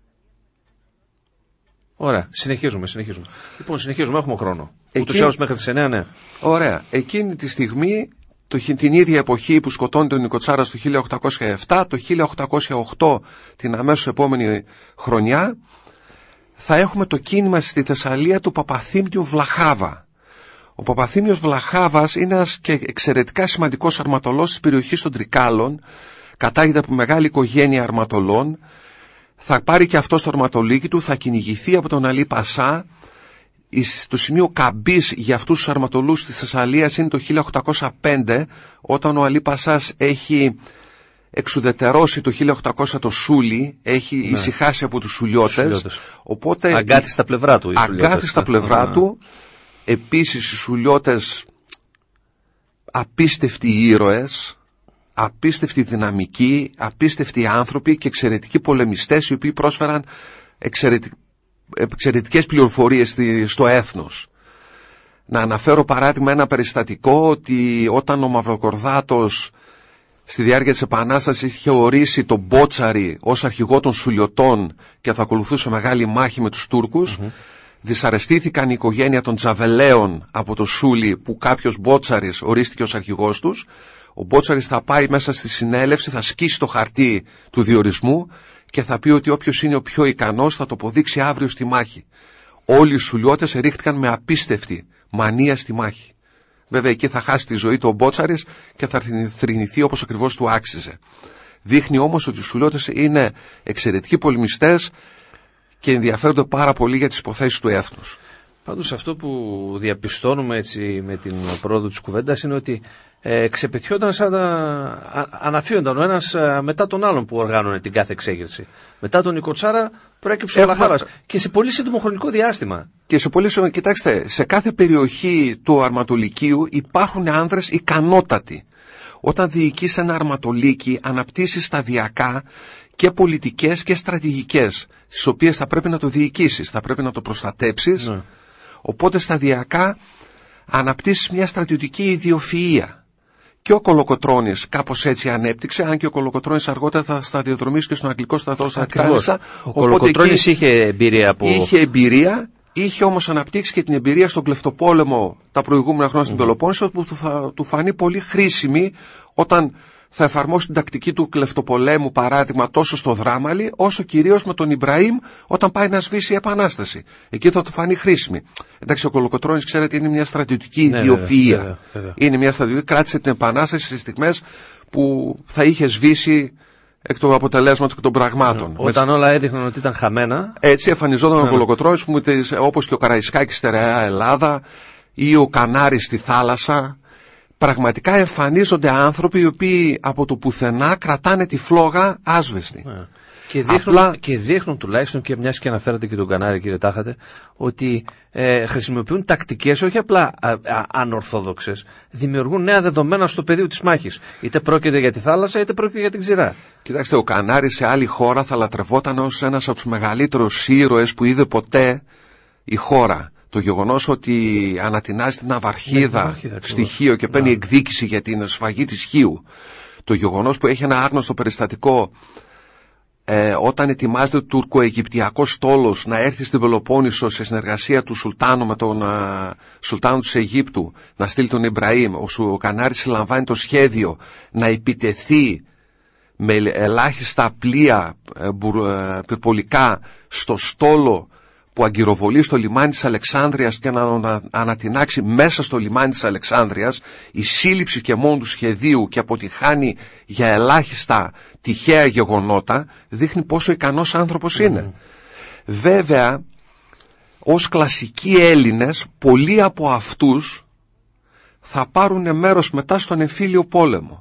Ωραία, συνεχίζουμε, συνεχίζουμε. Λοιπόν, συνεχίζουμε, έχουμε χρόνο. Εκεί... Ούτως ή άλλως μέχρι τις εννιά, ναι. Ωραία. Εκείνη τη στιγμή, το, την ίδια εποχή που σκοτώνει τον Νικοτσάρα το χίλια οκτακόσια επτά, το χίλια οκτακόσια οκτώ, την αμέσως επόμενη χρονιά, θα έχουμε το κίνημα στη Θεσσαλία του Παπαθήμιου Βλαχάβα. Ο Παπαθήμιος Βλαχάβας είναι ένας και εξαιρετικά σημαντικός αρματολός της περιοχής των Τρικάλων, κατάγεται από μεγάλη οικογένεια αρματολών. Θα πάρει και αυτό στο αρματολίκι του, θα κυνηγηθεί από τον Αλή Πασά. Στο σημείο καμπής για αυτούς τους αρματολούς της Θεσσαλίας είναι το χίλια οκτακόσια πέντε, όταν ο Αλή Πασάς έχει εξουδετερώσει το χίλια οκτακόσια το Σούλι, έχει ναι. ησυχάσει από τους Σουλιώτες. Οπότε αγκάθι στα πλευρά του. Αγκάθι στα πλευρά ναι. του. Επίσης οι Σουλιώτες απίστευτοι ήρωες, απίστευτοι δυναμικοί, απίστευτοι άνθρωποι και εξαιρετικοί πολεμιστές οι οποίοι πρόσφεραν εξαιρετικ... εξαιρετικές πληροφορίες στο έθνος. Να αναφέρω παράδειγμα ένα περιστατικό ότι όταν ο Μαυροκορδάτος στη διάρκεια της Επανάστασης είχε ορίσει τον Μπότσαρη ως αρχηγό των Σουλιωτών και θα ακολουθούσε μεγάλη μάχη με τους Τούρκους, mm-hmm. δυσαρεστήθηκαν η οικογένεια των Τζαβελέων από το Σούλι που κάποιος Μπότσαρης ορίστηκε ως αρχηγός τους. Ο Μπότσαρης θα πάει μέσα στη συνέλευση, θα σκίσει το χαρτί του διορισμού και θα πει ότι όποιος είναι ο πιο ικανός θα το αποδείξει αύριο στη μάχη. Όλοι οι Σουλιώτες ρίχτηκαν με απίστευτη μανία στη μάχη. Βέβαια εκεί θα χάσει τη ζωή του ο Μπότσαρης και θα θρηνηθεί όπως ακριβώς του άξιζε. Δείχνει όμως ότι οι Σουλιώτες είναι εξαιρετικοί πολεμιστές και ενδιαφέρονται πάρα πολύ για τις υποθέσεις του έθνους. Πάντως αυτό που διαπιστώνουμε έτσι με την πρόοδο της κουβέντας είναι ότι ε, ξεπετιόταν σαν να αναφύονταν ο ένας μετά τον άλλον που οργάνωνε την κάθε εξέγερση. Μετά τον Νικοτσάρα προέκυψε Έχουμε... ο Βλαχάβας και σε πολύ σύντομο χρονικό διάστημα. Και σε πολύ σύντομο, κοιτάξτε, σε κάθε περιοχή του αρματολικίου υπάρχουν άνδρες ικανότατοι. Όταν διοικείς ένα αρματολίκι αναπτύσσεις σταδιακά και πολιτικές και στρατηγικές, τις οποίες θα πρέπει να το διοικήσεις, θα πρέπει να το προστατέψεις, ναι. Οπότε σταδιακά αναπτύσσεις μια στρατιωτική ιδιοφυΐα. Και ο Κολοκοτρώνης κάπως έτσι ανέπτυξε, αν και ο Κολοκοτρώνης αργότερα θα σταδιοδρομήσει και στον Αγγλικό στρατό στα Κάλισσα. Ο Κολοκοτρώνης είχε εμπειρία από... Είχε εμπειρία, είχε όμως αναπτύξει και την εμπειρία στον κλεφτοπόλεμο τα προηγούμενα χρόνια στην mm. Πελοπόννησο, που θα του φανεί πολύ χρήσιμη όταν θα εφαρμόσει την τακτική του κλεφτοπολέμου, παράδειγμα, τόσο στο Δράμαλι, όσο κυρίως με τον Ιμπραήμ όταν πάει να σβήσει η Επανάσταση. Εκεί θα του φανεί χρήσιμη. Εντάξει, ο Κολοκοτρώνης, ξέρετε, είναι μια στρατιωτική ναι, ιδιοφυΐα. Είναι μια στρατιωτική, κράτησε την Επανάσταση στις στιγμές που θα είχε σβήσει εκ του αποτελέσματος και των πραγμάτων. Ναι, όταν με... όλα έδειχναν ότι ήταν χαμένα. Έτσι εμφανιζόταν ναι. ο Κολοκοτρώνης, όπως και ο Καραϊσκάκης στη Στερεά Ελλάδα ή ο Κανάρης στη θάλασσα. Πραγματικά εμφανίζονται άνθρωποι οι οποίοι από το πουθενά κρατάνε τη φλόγα άσβεστη. Yeah. Και, δείχνουν, Απλά... και δείχνουν τουλάχιστον, και μιας και αναφέρατε και τον Κανάρη, κύριε Τάχατε, ότι ε, χρησιμοποιούν τακτικές όχι απλά α, α, ανορθόδοξες, δημιουργούν νέα δεδομένα στο πεδίο της μάχης. Είτε πρόκειται για τη θάλασσα είτε πρόκειται για την ξηρά. Κοιτάξτε, ο Κανάρης σε άλλη χώρα θα λατρευόταν ως ένας από τους μεγαλύτερους ήρωες που είδε ποτέ η χώρα. Το γεγονός ότι ανατινάζει την Ναυαρχίδα στη Χίο και παίρνει εκδίκηση για την σφαγή της Χίου. Το γεγονός που έχει ένα άγνωστο περιστατικό ε, όταν ετοιμάζεται ο τουρκο-αιγυπτιακός στόλος να έρθει στην Πελοπόννησο σε συνεργασία του Σουλτάνου με τον α, Σουλτάνο της Αιγύπτου να στείλει τον Ιμπραήμ. Ο, ο Κανάρης συλλαμβάνει το σχέδιο να επιτεθεί με ελάχιστα πλοία ε, ε, πυρπολικά στο στόλο που αγκυροβολεί στο λιμάνι της Αλεξάνδρειας και να ανατινάξει μέσα στο λιμάνι της Αλεξάνδρειας, η σύλληψη και μόνο του σχεδίου και αποτυχάνει για ελάχιστα τυχαία γεγονότα, δείχνει πόσο ικανός άνθρωπος είναι. Mm. Βέβαια, ως κλασικοί Έλληνες, πολλοί από αυτούς θα πάρουν μέρος μετά στον εμφύλιο πόλεμο.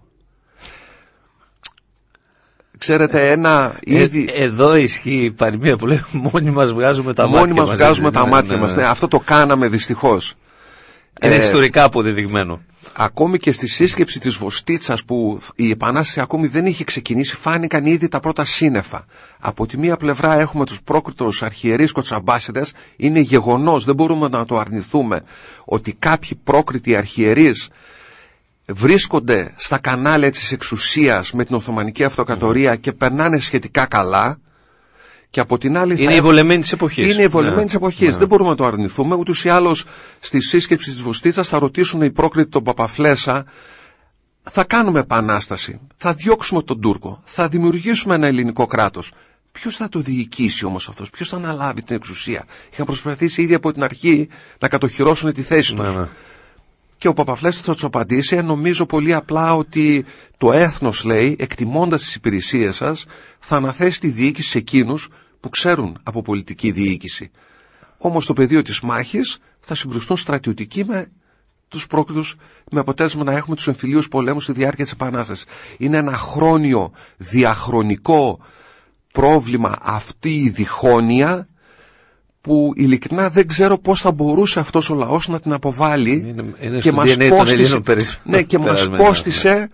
Ξέρετε, ένα ήδη... Ε, εδώ ισχύει η παροιμία που λέει μόνοι μας βγάζουμε τα μόνοι μάτια μας. Μόνοι μας βγάζουμε τα ναι, μάτια ναι, μας. Ναι, αυτό το κάναμε δυστυχώς. Είναι ε, ιστορικά αποδεδειγμένο. ακόμη και στη σύσκεψη της Βοστίτσας που η Επανάσταση ακόμη δεν είχε ξεκινήσει, φάνηκαν ήδη τα πρώτα σύννεφα. Από τη μία πλευρά έχουμε τους πρόκριτους αρχιερείς κοτσαμπάσιδες, είναι γεγονός, δεν μπορούμε να το αρνηθούμε, ότι κάποιοι πρόκριτοι αρχιερείς βρίσκονται στα κανάλια της εξουσίας με την Οθωμανική Αυτοκρατορία mm. και περνάνε σχετικά καλά. Και από την άλλη είναι η βολεμένη της εποχής. Είναι η βολεμένη της εποχής. Yeah. Δεν μπορούμε να το αρνηθούμε. Ούτως ή άλλως στη σύσκεψη της Βοστίτσας θα ρωτήσουν οι πρόκριτοι τον Παπαφλέσσα, θα κάνουμε επανάσταση, θα διώξουμε τον Τούρκο, θα δημιουργήσουμε ένα ελληνικό κράτος. Ποιος θα το διοικήσει όμως αυτός, ποιος θα αναλάβει την εξουσία? Είχαν προσπαθήσει ήδη από την αρχή να κατοχυρώσουν τη θέση τους. Yeah. Και ο Παπαφλέστας θα τους απαντήσει, νομίζω πολύ απλά ότι το έθνος, λέει, εκτιμώντας τις υπηρεσίες σας, θα αναθέσει τη διοίκηση σε εκείνους που ξέρουν από πολιτική διοίκηση. Όμως στο πεδίο της μάχης θα συγκρουστούν στρατιωτικοί με τους πρόκριτους, με αποτέλεσμα να έχουμε τους εμφυλίους πολέμους στη διάρκεια της Επανάστασης. Είναι ένα χρόνιο, διαχρονικό πρόβλημα αυτή η διχόνοια, που ειλικρινά δεν ξέρω πώς θα μπορούσε αυτός ο λαός να την αποβάλει. Είναι, είναι και μας κόστισε, ναι, και μας κόστισε ναι.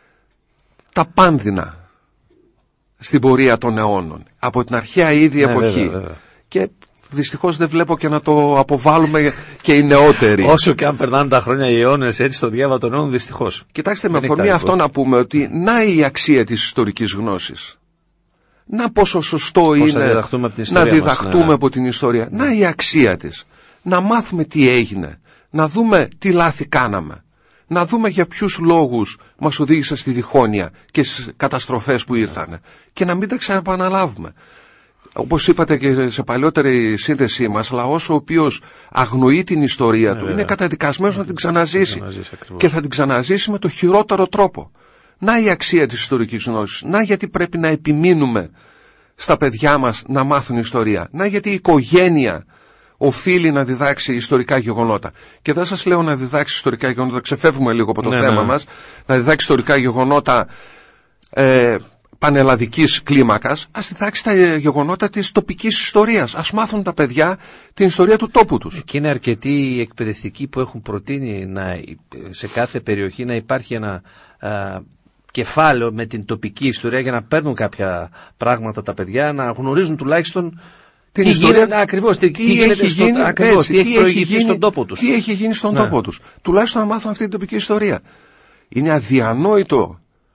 τα πάνδυνα στην πορεία των αιώνων. Από την αρχαία ήδη ναι, εποχή. Βέβαια, βέβαια. Και δυστυχώς δεν βλέπω και να το αποβάλουμε και οι νεότεροι. Όσο και αν περνάνε τα χρόνια οι αιώνες έτσι στο διάβα των αιώνων, δυστυχώς. Κοιτάξτε, με αφορμή αυτό να πούμε ότι να η αξία της ιστορικής γνώσης. Να πόσο σωστό πώς είναι να διδαχτούμε μας, ναι. από την ιστορία. Ναι. Να η αξία της. Να μάθουμε τι έγινε. Να δούμε τι λάθη κάναμε. Να δούμε για ποιους λόγους μας οδήγησαν στη διχόνοια και στις καταστροφές που ήρθαν. Και να μην τα ξαναπαναλάβουμε. Όπως είπατε και σε παλιότερη σύνθεσή μας, λαός ο οποίος αγνοεί την ιστορία ναι, του, είναι καταδικασμένος να την ξαναζήσει. ξαναζήσει και θα την ξαναζήσει με το χειρότερο τρόπο. Να η αξία της ιστορικής γνώσης. Να γιατί πρέπει να επιμείνουμε στα παιδιά μας να μάθουν ιστορία. Να γιατί η οικογένεια οφείλει να διδάξει ιστορικά γεγονότα. Και δεν σας λέω να διδάξει ιστορικά γεγονότα, ξεφεύγουμε λίγο από το ναι, θέμα ναι. μας, να διδάξει ιστορικά γεγονότα ε, πανελλαδικής κλίμακας. Ας διδάξει τα γεγονότα της τοπικής ιστορίας. Ας μάθουν τα παιδιά την ιστορία του τόπου τους. Και είναι αρκετοί οι εκπαιδευτικοί που έχουν προτείνει να, σε κάθε περιοχή να υπάρχει ένα α, κεφάλαιο με την τοπική ιστορία για να παίρνουν κάποια πράγματα τα παιδιά, να γνωρίζουν τουλάχιστον την τι ιστορία, γίνεται, ακριβώς, τι, τι, τι γίνεται στο, γίνει, ακριβώς, έτσι, τι έχει προηγηθεί γίνει, στον τόπο τους. Τι έχει γίνει στον ναι. τόπο τους. Τουλάχιστον να μάθουν αυτή την τοπική ιστορία. Είναι αδιανόητο,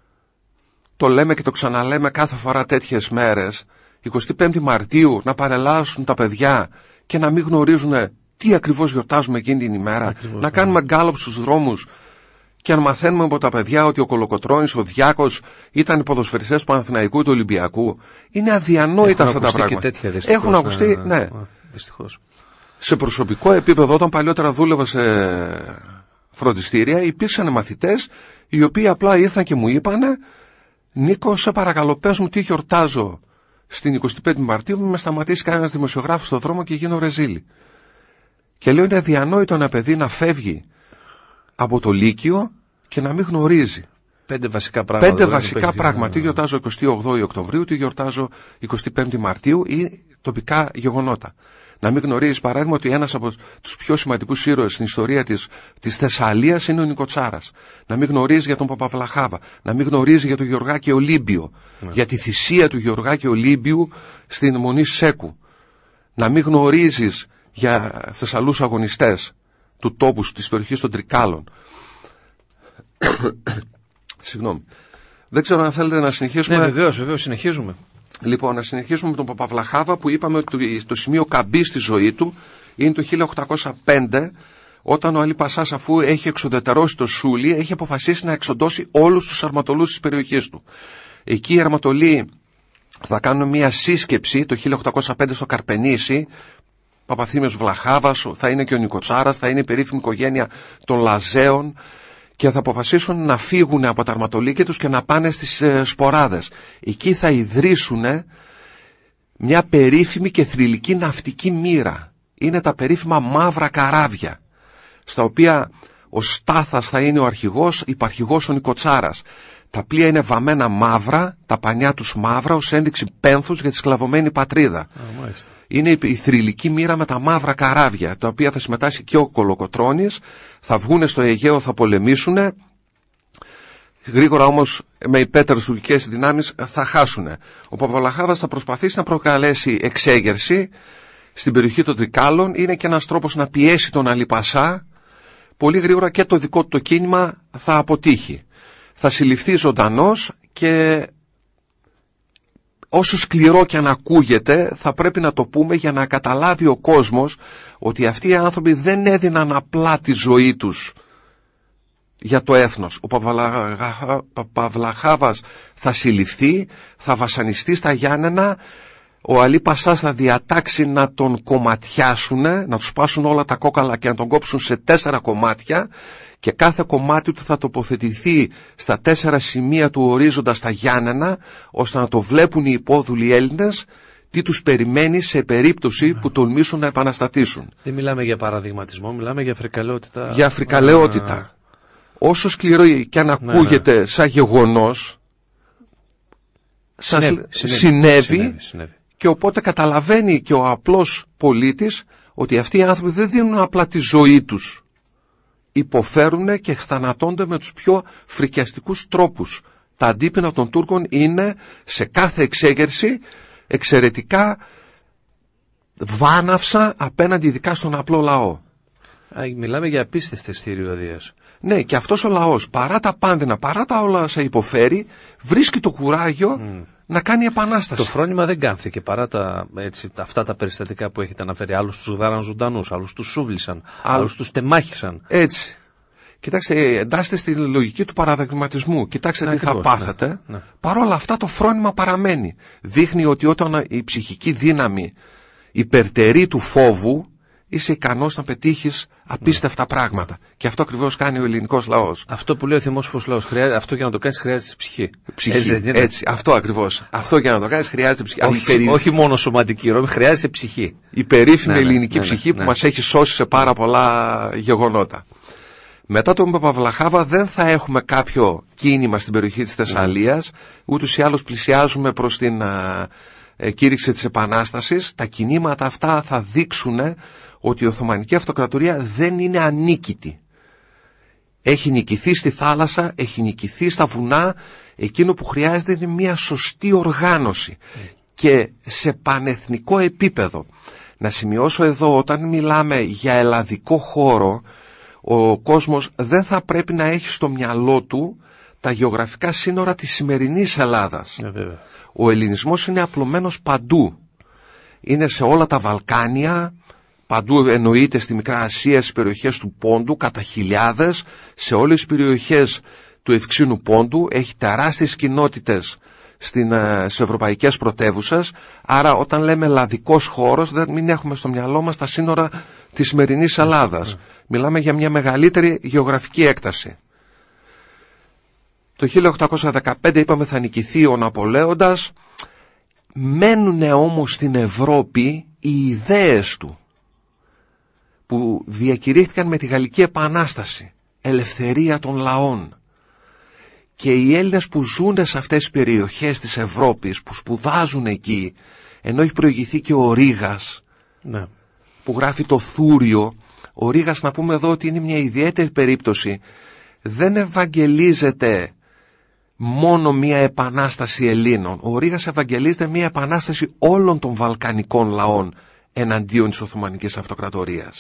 το λέμε και το ξαναλέμε κάθε φορά τέτοιες μέρες, εικοστή πέμπτη Μαρτίου να παρελάσουν τα παιδιά και να μην γνωρίζουν τι ακριβώς γιορτάζουμε εκείνη την ημέρα, ακριβώς, να κάνουμε γκάλωπ στους δρόμους και να μαθαίνουμε από τα παιδιά ότι ο Κολοκοτρώνης, ο Διάκος ήταν οι ποδοσφαιριστές του Παναθηναϊκού ή του Ολυμπιακού. Είναι αδιανόητα αυτά τα πράγματα. Τέτοια, δυστυχώς, έχουν ακουστεί, ναι. ναι. Δυστυχώς. Σε προσωπικό επίπεδο, όταν παλιότερα δούλευα σε φροντιστήρια, υπήρξαν μαθητές οι οποίοι απλά ήρθαν και μου είπανε, Νίκο, σε παρακαλώ, πες μου τι γιορτάζω στην εικοστή πέμπτη Μαρτίου, μην με σταματήσει κανένας δημοσιογράφος στον δρόμο και γίνω ρεζίλι. Και λέω, είναι αδιανόητο ένα παιδί να φεύγει από το Λύκειο και να μην γνωρίζει. Πέντε βασικά πράγματα. Πέντε βασικά πράγματα. Τι γιορτάζω εικοστή όγδοη Οκτωβρίου, τι γιορτάζω εικοστή πέμπτη Μαρτίου ή τοπικά γεγονότα. Να μην γνωρίζει, παράδειγμα, ότι ένας από τους πιο σημαντικούς ήρωες στην ιστορία της, της Θεσσαλίας είναι ο Νικοτσάρας. Να μην γνωρίζει για τον Παπαβλαχάβα. Να μην γνωρίζει για τον Γεωργάκη Ολύμπιο. Ναι. Για τη θυσία του Γεωργάκη Ολύμπιου στην Μονή Σέκου. Να μην γνωρίζεις για Θεσσαλούς αγωνιστές του τόπου της περιοχής των Τρικάλων. Συγγνώμη. Δεν ξέρω αν θέλετε να συνεχίσουμε. Ναι, βεβαίως, βεβαίως, συνεχίζουμε. Λοιπόν, να συνεχίσουμε με τον Παπαβλαχάβα, που είπαμε ότι το σημείο καμπή στη ζωή του είναι το χίλια οκτακόσια πέντε, όταν ο Αλή Πασάς, αφού έχει εξουδετερώσει το Σούλι, έχει αποφασίσει να εξοντώσει όλους τους αρματολούς της περιοχής του. Εκεί οι αρματολοί θα κάνουν μια σύσκεψη το χίλια οκτακόσια πέντε στο Καρπενήσι. Παπαθήμιος Βλαχάβας, θα είναι και ο Νικοτσάρας, θα είναι η περίφημη οικογένεια των Λαζέων και θα αποφασίσουν να φύγουν από τα αρματολίκια τους και να πάνε στις ε, Σποράδες. Εκεί θα ιδρύσουν μια περίφημη και θρυλική ναυτική μοίρα. Είναι τα περίφημα μαύρα καράβια, στα οποία ο Στάθας θα είναι ο αρχηγός, υπαρχηγός ο Νικοτσάρας. Τα πλοία είναι βαμμένα μαύρα, τα πανιά τους μαύρα, ως ένδειξη πένθους για τη σκλαβωμένη πατρίδα. Oh, Είναι η θρυλική μοίρα με τα μαύρα καράβια, τα οποία θα συμμετάσχει και ο Κολοκοτρώνης, θα βγούνε στο Αιγαίο, θα πολεμήσουνε, γρήγορα όμως με υπέρτερες τουρκικές δυνάμεις θα χάσουνε. Ο Παπαβλαχάβας θα προσπαθήσει να προκαλέσει εξέγερση στην περιοχή των Τρικάλων, είναι και ένας τρόπος να πιέσει τον Αλή Πασά. Πολύ γρήγορα και το δικό του το κίνημα θα αποτύχει. Θα συλληφθεί ζωντανός και όσο σκληρό και αν ακούγεται θα πρέπει να το πούμε για να καταλάβει ο κόσμος ότι αυτοί οι άνθρωποι δεν έδιναν απλά τη ζωή τους για το έθνος. Ο Παπαβλαχάβας θα συλληφθεί, θα βασανιστεί στα Γιάννενα, ο Αλή Πασάς θα διατάξει να τον κομματιάσουνε, να του σπάσουν όλα τα κόκαλα και να τον κόψουν σε τέσσερα κομμάτια και κάθε κομμάτι του θα τοποθετηθεί στα τέσσερα σημεία του ορίζοντα στα Γιάννενα, ώστε να το βλέπουν οι υπόδουλοι Έλληνες τι τους περιμένει σε περίπτωση που τολμήσουν να επαναστατήσουν. Δεν μιλάμε για παραδειγματισμό, μιλάμε για φρικαλαιότητα. Για φρικαλαιότητα. Όσο σκληρό και αν ακούγεται ναι, ναι. σαν γεγονός, συνέβη, συνέβη, συνέβη, συνέβη, συνέβη. Και οπότε καταλαβαίνει και ο απλός πολίτης ότι αυτοί οι άνθρωποι δεν δίνουν απλά τη ζωή τους. Υποφέρουν και θανατώνται με τους πιο φρικιαστικούς τρόπους. Τα αντίπεινα των Τούρκων είναι σε κάθε εξέγερση εξαιρετικά βάναυσα απέναντι ειδικά στον απλό λαό. Α, μιλάμε για απίστευτες θηριωδίες. Ναι, και αυτός ο λαός παρά τα πάνδυνα, παρά τα όλα όσα υποφέρει, βρίσκει το κουράγιο mm. να κάνει επανάσταση. Το φρόνημα δεν κάνθηκε παρά τα, έτσι, αυτά τα περιστατικά που έχετε αναφέρει. Άλλους τους γδάραν ζωντανούς, άλλους τους σούβλησαν, Άλλ... άλλους τους τεμάχισαν. Έτσι. Κοιτάξτε, εντάσσετε στη λογική του παραδειγματισμού. Κοιτάξτε ναι, τι ακριβώς, θα πάθετε. Ναι, ναι. Παρ' όλα αυτά το φρόνημα παραμένει. Δείχνει ότι όταν η ψυχική δύναμη υπερτερεί του φόβου, είσαι ικανός να πετύχεις απίστευτα ναι. πράγματα. Και αυτό ακριβώς κάνει ο ελληνικός λαός. Αυτό που λέει ο Θημόσοφος λαός, αυτό για να το κάνεις χρειάζεται ψυχή. Ψυχή, έτσι, έτσι, έτσι αυτό ακριβώς. Αυτό για να το κάνεις χρειάζεται ψυχή. Όχι, περί... όχι μόνο σωματική ρώμη, χρειάζεται ψυχή. Η περίφημη ναι, ελληνική ναι, ναι, ψυχή ναι, που ναι. μας έχει σώσει σε πάρα πολλά γεγονότα. Μετά τον Παπαβλαχάβα δεν θα έχουμε κάποιο κίνημα στην περιοχή της Θεσσαλίας, mm. ούτως ή άλλως πλησιάζουμε προς την α, ε, κήρυξη της Επανάστασης. Τα κινήματα αυτά θα δείξουν ότι η Οθωμανική Αυτοκρατορία δεν είναι ανίκητη. Έχει νικηθεί στη θάλασσα, έχει νικηθεί στα βουνά, εκείνο που χρειάζεται είναι μια σωστή οργάνωση mm. και σε πανεθνικό επίπεδο. Να σημειώσω εδώ, όταν μιλάμε για ελλαδικό χώρο, ο κόσμος δεν θα πρέπει να έχει στο μυαλό του τα γεωγραφικά σύνορα της σημερινής Ελλάδας. Ε, ο ελληνισμός είναι απλωμένος παντού. Είναι σε όλα τα Βαλκάνια, παντού εννοείται στη Μικρά Ασία, στις περιοχές του Πόντου, κατά χιλιάδες, σε όλες τις περιοχές του Ευξήνου Πόντου, έχει τεράστιες κοινότητες στις ευρωπαϊκές πρωτεύουσες. Άρα όταν λέμε ελλαδικός χώρος, δεν μην έχουμε στο μυαλό μας τα σύνορα της σημερινής Ελλάδας. Μιλάμε για μια μεγαλύτερη γεωγραφική έκταση. Το χίλια οκτακόσια δεκαπέντε είπαμε θα νικηθεί ο Ναπολέοντας. Μένουνε όμως στην Ευρώπη οι ιδέες του που διακηρύχθηκαν με τη Γαλλική Επανάσταση. Ελευθερία των λαών. Και οι Έλληνες που ζουν σε αυτές τις περιοχές της Ευρώπης, που σπουδάζουν εκεί, ενώ έχει προηγηθεί και ο Ρήγας, ναι. που γράφει το Θούριο. Ο Ρήγας, να πούμε εδώ ότι είναι μια ιδιαίτερη περίπτωση. Δεν ευαγγελίζεται μόνο μια επανάσταση Ελλήνων. Ο Ρήγας ευαγγελίζεται μια επανάσταση όλων των βαλκανικών λαών εναντίον της Οθωμανικής Αυτοκρατορίας.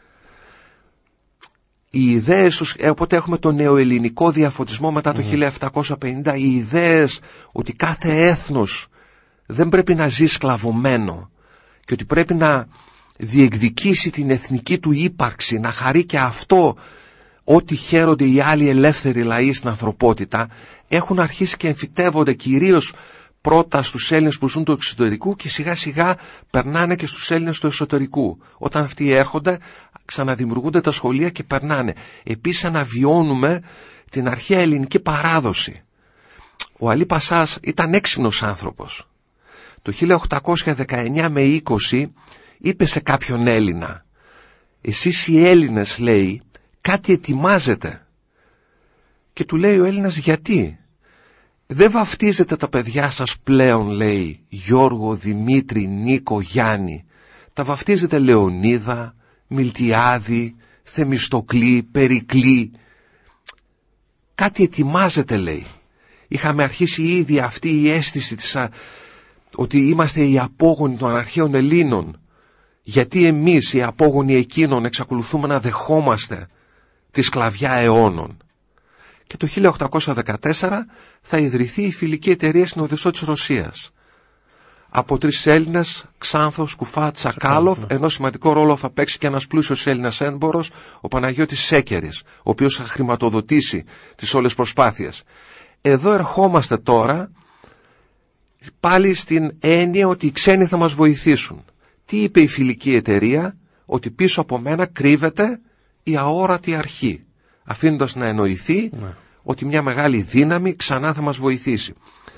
Οι ιδέες τους, οπότε έχουμε το νεοελληνικό διαφωτισμό μετά το mm. χίλια επτακόσια πενήντα, οι ιδέες ότι κάθε έθνος δεν πρέπει να ζει σκλαβωμένο και ότι πρέπει να διεκδικήσει την εθνική του ύπαρξη, να χαρεί και αυτό ό,τι χαίρονται οι άλλοι ελεύθεροι λαοί στην ανθρωπότητα, έχουν αρχίσει και εμφυτεύονται κυρίως πρώτα στους Έλληνες που ζουν του εξωτερικού και σιγά σιγά περνάνε και στους Έλληνες του εσωτερικού. Όταν αυτοί έρχονται, ξαναδημιουργούνται τα σχολεία και περνάνε. Επίσης αναβιώνουμε την αρχαία ελληνική παράδοση. Ο Αλή Πασάς ήταν έξυπνος άνθρωπος. Το χίλια οκτακόσια δεκαεννιά με είκοσι είπε σε κάποιον Έλληνα, εσείς οι Έλληνες, λέει, κάτι ετοιμάζετε. Και του λέει ο Έλληνας, γιατί? Δεν βαφτίζετε τα παιδιά σας πλέον, λέει, Γιώργο, Δημήτρη, Νίκο, Γιάννη. τα βαφτίζετε Λεωνίδα, Μιλτιάδη, Θεμιστοκλή, Περικλή. Κάτι ετοιμάζεται, λέει. Είχαμε αρχίσει ήδη αυτή η αίσθηση της, α, ότι είμαστε οι απόγονοι των αρχαίων Ελλήνων. Γιατί εμείς οι απόγονοι εκείνων εξακολουθούμε να δεχόμαστε τη σκλαβιά αιώνων. Και το χίλια οκτακόσια δεκατέσσερα θα ιδρυθεί η φιλική εταιρεία στην Οδυσσό της Ρωσίας. Από τρεις Έλληνες, Ξάνθος, Κουφά, Τσακάλοφ, ενώ σημαντικό ρόλο θα παίξει και ένας πλούσιος Έλληνας έμπορος, ο Παναγιώτης Σέκερης, ο οποίος θα χρηματοδοτήσει τις όλες προσπάθειες. Εδώ ερχόμαστε τώρα πάλι στην έννοια ότι οι ξένοι θα μας βοηθήσουν. Τι είπε η φιλική εταιρεία? Ότι πίσω από μένα κρύβεται η αόρατη αρχή, αφήνοντας να εννοηθεί ναι. ότι μια μεγάλη δύναμη ξανά θα μας βοηθήσει,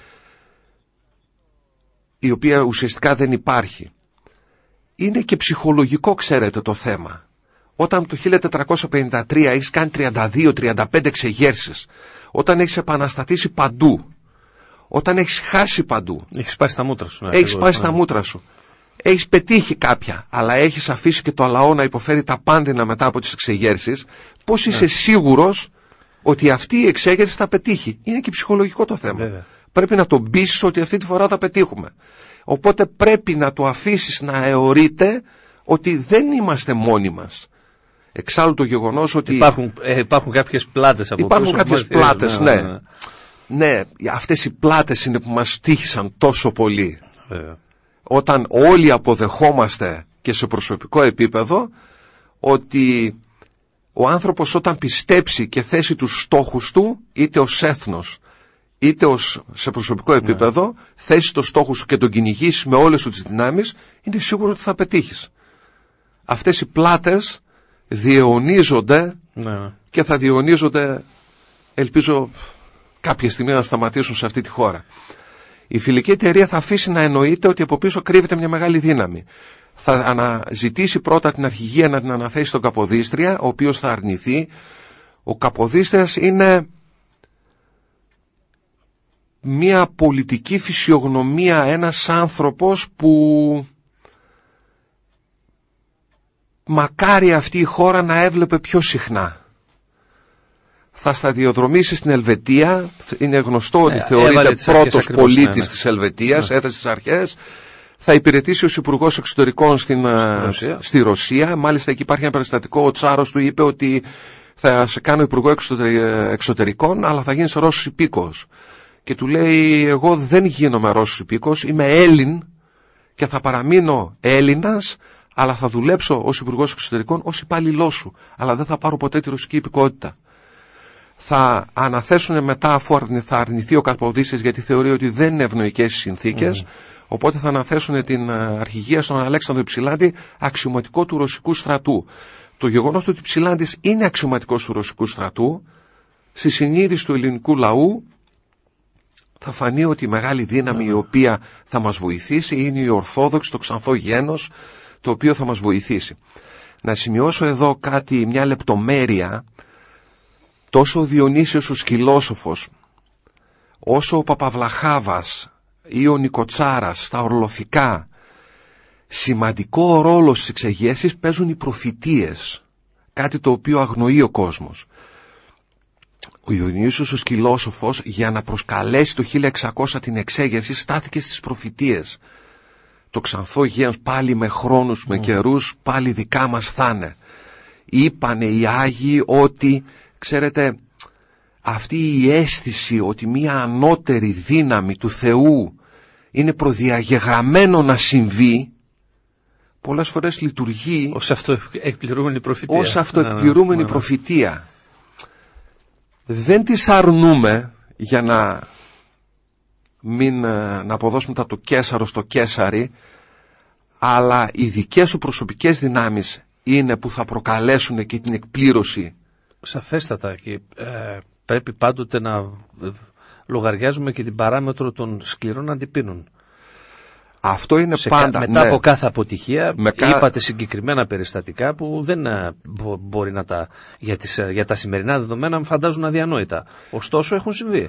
η οποία ουσιαστικά δεν υπάρχει. Είναι και ψυχολογικό, ξέρετε, το θέμα. Όταν το χίλια τετρακόσια πενήντα τρία έχεις κάνει τριάντα δύο τριάντα πέντε εξεγέρσεις, όταν έχεις επαναστατήσει παντού, όταν έχεις χάσει παντού, έχεις πάει στα μούτρα σου, ναι, έχεις πάει στα μούτρα σου, έχεις πετύχει κάποια, αλλά έχεις αφήσει και το λαό να υποφέρει τα πάνδυνα μετά από τις εξεγέρσεις, πώς είσαι ναι. σίγουρος ότι αυτή η εξέγερση θα πετύχει? Είναι και ψυχολογικό το θέμα. Βέβαια. Πρέπει να τον πείσεις ότι αυτή τη φορά θα πετύχουμε. Οπότε πρέπει να το αφήσεις να αιωρείται ότι δεν είμαστε μόνοι μας. Εξάλλου το γεγονός ότι υπάρχουν, ε, υπάρχουν κάποιες πλάτες από υπάρχουν πίσω κάποιες πλάτες, ναι, ναι. ναι. ναι, αυτές οι πλάτες είναι που μας τύχησαν τόσο πολύ. Βέβαια. Όταν όλοι αποδεχόμαστε και σε προσωπικό επίπεδο ότι ο άνθρωπος όταν πιστέψει και θέσει τους στόχους του, είτε ως έθνος είτε ως σε προσωπικό επίπεδο, ναι. θέσει το στόχο σου και τον κυνηγήσει με όλες σου τις δυνάμεις, είναι σίγουρο ότι θα πετύχεις. Αυτές οι πλάτες διαιωνίζονται ναι. και θα διαιωνίζονται, ελπίζω κάποια στιγμή να σταματήσουν σε αυτή τη χώρα. Η φιλική εταιρεία θα αφήσει να εννοείται ότι από πίσω κρύβεται μια μεγάλη δύναμη. Θα αναζητήσει πρώτα την αρχηγία να την αναθέσει στον Καποδίστρια, ο οποίος θα αρνηθεί. Ο Καποδίστριας είναι μια πολιτική φυσιογνωμία, ένας άνθρωπος που μακάρι αυτή η χώρα να έβλεπε πιο συχνά. Θα σταδιοδρομήσει στην Ελβετία, είναι γνωστό ότι ε, θεωρείται πρώτος πολίτης ναι, ναι. της Ελβετίας, ναι. έθεσε τις αρχές. Θα υπηρετήσει ως υπουργός εξωτερικών στην, Ρωσία. στη Ρωσία. Μάλιστα εκεί υπάρχει ένα περιστατικό, ο Τσάρος του είπε ότι θα σε κάνω υπουργό εξωτερικών, αλλά θα γίνεις Ρώσος υπήκοος. Και του λέει, εγώ δεν γίνομαι Ρώσος υπήκοος, είμαι Έλλην και θα παραμείνω Έλληνας, αλλά θα δουλέψω ως υπουργός εξωτερικών ως υπάλληλός σου, αλλά δεν θα πάρω ποτέ τη ρωσική υπηκότητα. Θα αναθέσουν μετά, αφού θα αρνηθεί ο Καποδίστριας, γιατί θεωρεί ότι δεν είναι ευνοϊκές οι συνθήκες, mm. οπότε θα αναθέσουν την αρχηγία στον Αλέξανδρο Υψηλάντη, αξιωματικό του ρωσικού στρατού. Το γεγονός ότι ο Υψηλάντης είναι αξιωματικός του ρωσικού στρατού, στη συνείδηση του ελληνικού λαού, θα φανεί ότι η μεγάλη δύναμη mm. η οποία θα μας βοηθήσει είναι η Ορθόδοξη, το Ξανθό γένος, το οποίο θα μας βοηθήσει. Να σημειώσω εδώ κάτι, μια λεπτομέρεια. Τόσο ο Διονύσιος ο Σκυλόσοφος, όσο ο Παπαβλαχάβας ή ο Νικοτσάρας στα ορλοφικά, σημαντικό ρόλο στις εξεγέρσεις παίζουν οι προφητείες, κάτι το οποίο αγνοεί ο κόσμος. Ο Διονύσιος ο Σκυλόσοφος, για να προσκαλέσει το χίλια εξακόσια την εξέγερση, στάθηκε στις προφητείες. Το Ξανθό γένος, πάλι με χρόνους, με mm. καιρούς, πάλι δικά μας θα είναι. Είπανε οι Άγιοι ότι, ξέρετε, αυτή η αίσθηση ότι μια ανώτερη δύναμη του Θεού είναι προδιαγεγραμμένο να συμβεί, πολλές φορές λειτουργεί ως αυτοεκπληρούμενη προφητεία. Ως αυτοεκπληρούμενη προφητεία. Δεν τις αρνούμε για να μην να αποδώσουμε τα το Καίσαρο στο Καίσαρι, αλλά οι δικές σου προσωπικές δυνάμεις είναι που θα προκαλέσουν και την εκπλήρωση. Σαφέστατα, και ε, πρέπει πάντοτε να λογαριάζουμε και την παράμετρο των σκληρών αντιπίνων. Αυτό είναι Σε, πάντα. Μετά ναι. από κάθε αποτυχία Με είπατε συγκεκριμένα περιστατικά που δεν μπο, μπορεί να τα, για, τις, για τα σημερινά δεδομένα φαντάζουν αδιανόητα. Ωστόσο έχουν συμβεί.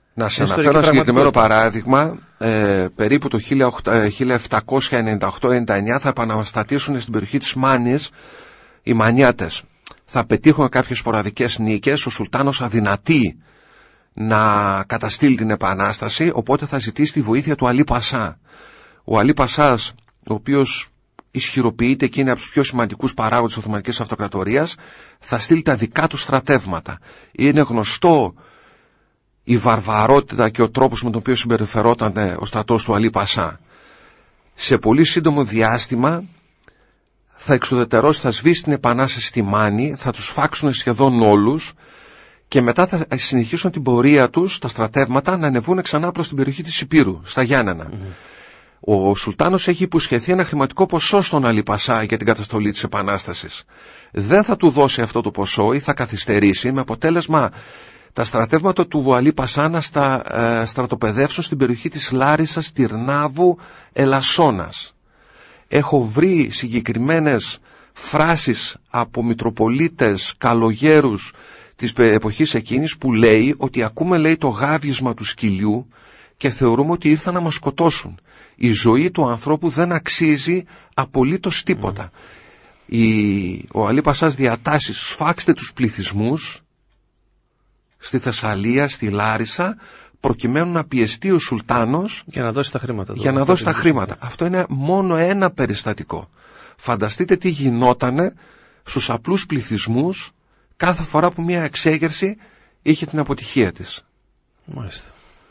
Να σε αναφέρω ένα συγκεκριμένο παράδειγμα. Ε, περίπου το χίλια επτακόσια ενενήντα οκτώ ενενήντα εννιά θα επαναστατήσουν στην περιοχή της Μάνης οι Μανιάτες. Θα πετύχουν κάποιες σποραδικές νίκες. Ο Σουλτάνος αδυνατεί να καταστήλει την επανάσταση, οπότε θα ζητήσει τη βοήθεια του Αλή Πασά. Ο Αλή Πασάς, ο οποίος ισχυροποιείται και είναι από τους πιο σημαντικούς παράγοντες της Οθωμανικής Αυτοκρατορίας, θα στείλει τα δικά του στρατεύματα. Είναι γνωστό η βαρβαρότητα και ο τρόπος με τον οποίο συμπεριφερόταν ο στρατός του Αλή Πασά. Σε πολύ σύντομο διάστημα θα εξουδετερώσει, θα σβήσει την επανάσταση στη Μάνη, θα τους φάξουν σχεδόν όλους και μετά θα συνεχίσουν την πορεία τους, τα στρατεύματα, να ανεβούν ξανά προς την περιοχή της Υπήρου, στα Γιάννενα. Mm-hmm. Ο Σουλτάνος έχει υποσχεθεί ένα χρηματικό ποσό στον Αλή Πασά για την καταστολή της επανάστασης. Δεν θα του δώσει αυτό το ποσό ή θα καθυστερήσει, με αποτέλεσμα τα στρατεύματα του Αλή Πασά να στα, ε, στρατοπεδεύσουν στην περιοχή της Λάρισσας, Τυρνάβου, Ελασσόνας. Έχω βρει συγκεκριμένες φράσεις από μητροπολίτες, καλογέρους της εποχής εκείνης που λέει ότι ακούμε, λέει, το γάβγισμα του σκυλιού και θεωρούμε ότι ήρθαν να μας σκοτώσουν. Η ζωή του ανθρώπου δεν αξίζει απολύτως τίποτα. Mm. Η, ο Αλή Πασάς διατάσσει, σφάξτε τους πληθυσμούς στη Θεσσαλία, στη Λάρισα, προκειμένου να πιεστεί ο Σουλτάνος για να δώσει τα χρήματα. Για να δώσει τα χρήματα. Αυτό είναι μόνο ένα περιστατικό. Φανταστείτε τι γινότανε στους απλούς πληθυσμούς κάθε φορά που μια εξέγερση είχε την αποτυχία της. Μάλιστα.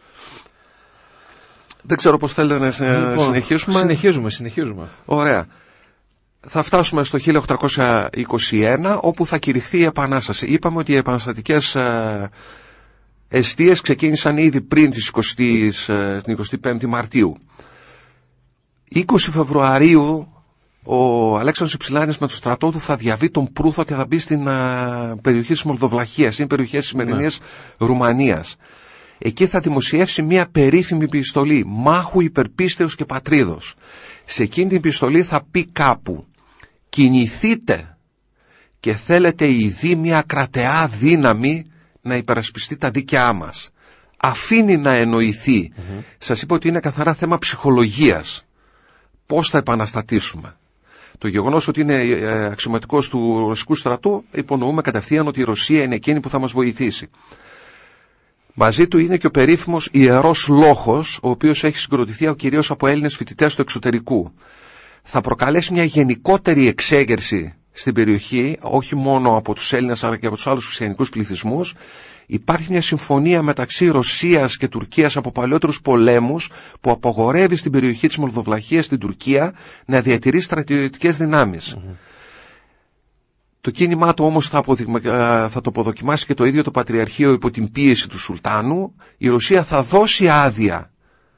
Δεν ξέρω πώς θέλετε να λοιπόν, συνεχίσουμε. Συνεχίζουμε, συνεχίζουμε. Ωραία. Θα φτάσουμε στο χίλια οκτακόσια είκοσι ένα, όπου θα κηρυχθεί η Επανάσταση. Είπαμε ότι οι επαναστατικές ε, εστίες ξεκίνησαν ήδη πριν τις εικοστή, ε, την εικοστή πέμπτη Μαρτίου. είκοσι Φεβρουαρίου ο Αλέξανδρος Υψηλάνης με το στρατό του θα διαβεί τον Προύθο και θα μπει στην ε, περιοχή της Μολδοβλαχίας, είναι περιοχές της σημερινής ναι. Ρουμανίας. Εκεί θα δημοσιεύσει μια περίφημη επιστολή, μάχου υπερπίστεως και πατρίδος. Σε εκείνη την επιστολή θα πει κάπου, κινηθείτε και θέλετε ειδή μια κρατεά δύναμη να υπερασπιστεί τα δίκαιά μας. Αφήνει να εννοηθεί. Mm-hmm. Σας είπα ότι είναι καθαρά θέμα ψυχολογίας. Πώς θα επαναστατήσουμε. Το γεγονός ότι είναι αξιωματικός του ρωσικού στρατού, υπονοούμε κατευθείαν ότι η Ρωσία είναι εκείνη που θα μας βοηθήσει. Μαζί του είναι και ο περίφημος Ιερός Λόχος, ο οποίος έχει συγκροτηθεί κυρίως από Έλληνες φοιτητές του εξωτερικού. Θα προκαλέσει μια γενικότερη εξέγερση στην περιοχή, όχι μόνο από τους Έλληνες αλλά και από τους άλλους χριστιανικούς πληθυσμούς. Υπάρχει μια συμφωνία μεταξύ Ρωσίας και Τουρκίας από παλιότερους πολέμους που απαγορεύει στην περιοχή της Μολδοβλαχίας, στην Τουρκία, να διατηρεί στρατιωτικές δυνάμεις. Mm-hmm. Το κίνημά του όμως θα, αποδειγμα... θα το αποδοκιμάσει και το ίδιο το Πατριαρχείο υπό την πίεση του Σουλτάνου. Η Ρωσία θα δώσει άδεια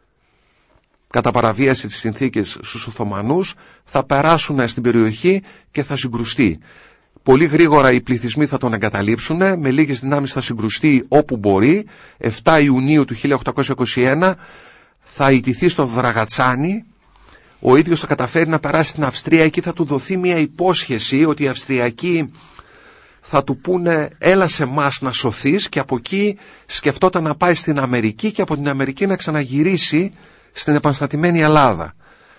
κατά παραβίαση της συνθήκης στους Οθωμανούς, θα περάσουν στην περιοχή και θα συγκρουστεί. Πολύ γρήγορα οι πληθυσμοί θα τον εγκαταλείψουν, με λίγες δυνάμεις θα συγκρουστεί όπου μπορεί. εφτά Ιουνίου του χίλια οκτακόσια είκοσι ένα θα ιτηθεί στο Δραγατσάνι. Ο ίδιος θα καταφέρει να περάσει στην Αυστρία, εκεί θα του δοθεί μια υπόσχεση ότι οι Αυστριακοί θα του πούνε έλα σε μας να σωθείς, και από εκεί σκεφτόταν να πάει στην Αμερική και από την Αμερική να ξαναγυρίσει στην επαναστατημένη Ελλάδα.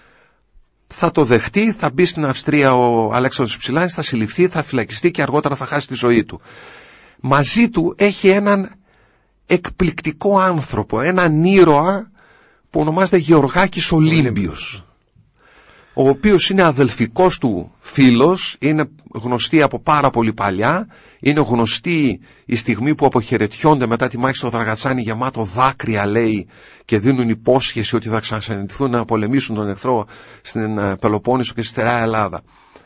Θα το δεχτεί, θα μπει στην Αυστρία ο Αλέξανδρος Υψηλάνης, θα συλληφθεί, θα φυλακιστεί και αργότερα θα χάσει τη ζωή του. Μαζί του έχει έναν εκπληκτικό άνθρωπο, έναν ήρωα που ονομάζεται Γεωργάκης Ολύμπιος, ο οποίος είναι αδελφικός του φίλος, είναι γνωστή από πάρα πολύ παλιά, είναι γνωστή η στιγμή που αποχαιρετιόνται μετά τη μάχη στο Δραγατσάνι, γεμάτο δάκρυα λέει, και δίνουν υπόσχεση ότι θα ξανασυναντηθούν να πολεμήσουν τον εχθρό στην Πελοπόννησο και στη Στερεά Ελλάδα.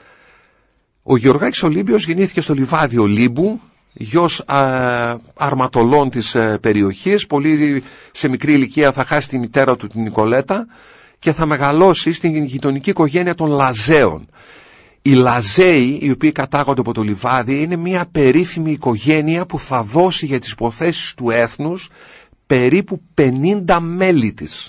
Ο Γεωργάκης Ολύμπιος γεννήθηκε στο λιβάδι Ολύμπου, γιος α, αρματολών της ε, περιοχής, πολύ σε μικρή ηλικία θα χάσει τη μητέρα του την Νικολέτα και θα μεγαλώσει στην γειτονική οικογένεια των Λαζέων. Οι Λαζέοι, οι οποίοι κατάγονται από το λιβάδι, είναι μια περίφημη οικογένεια που θα δώσει για τις υποθέσεις του έθνους περίπου πενήντα μέλη της.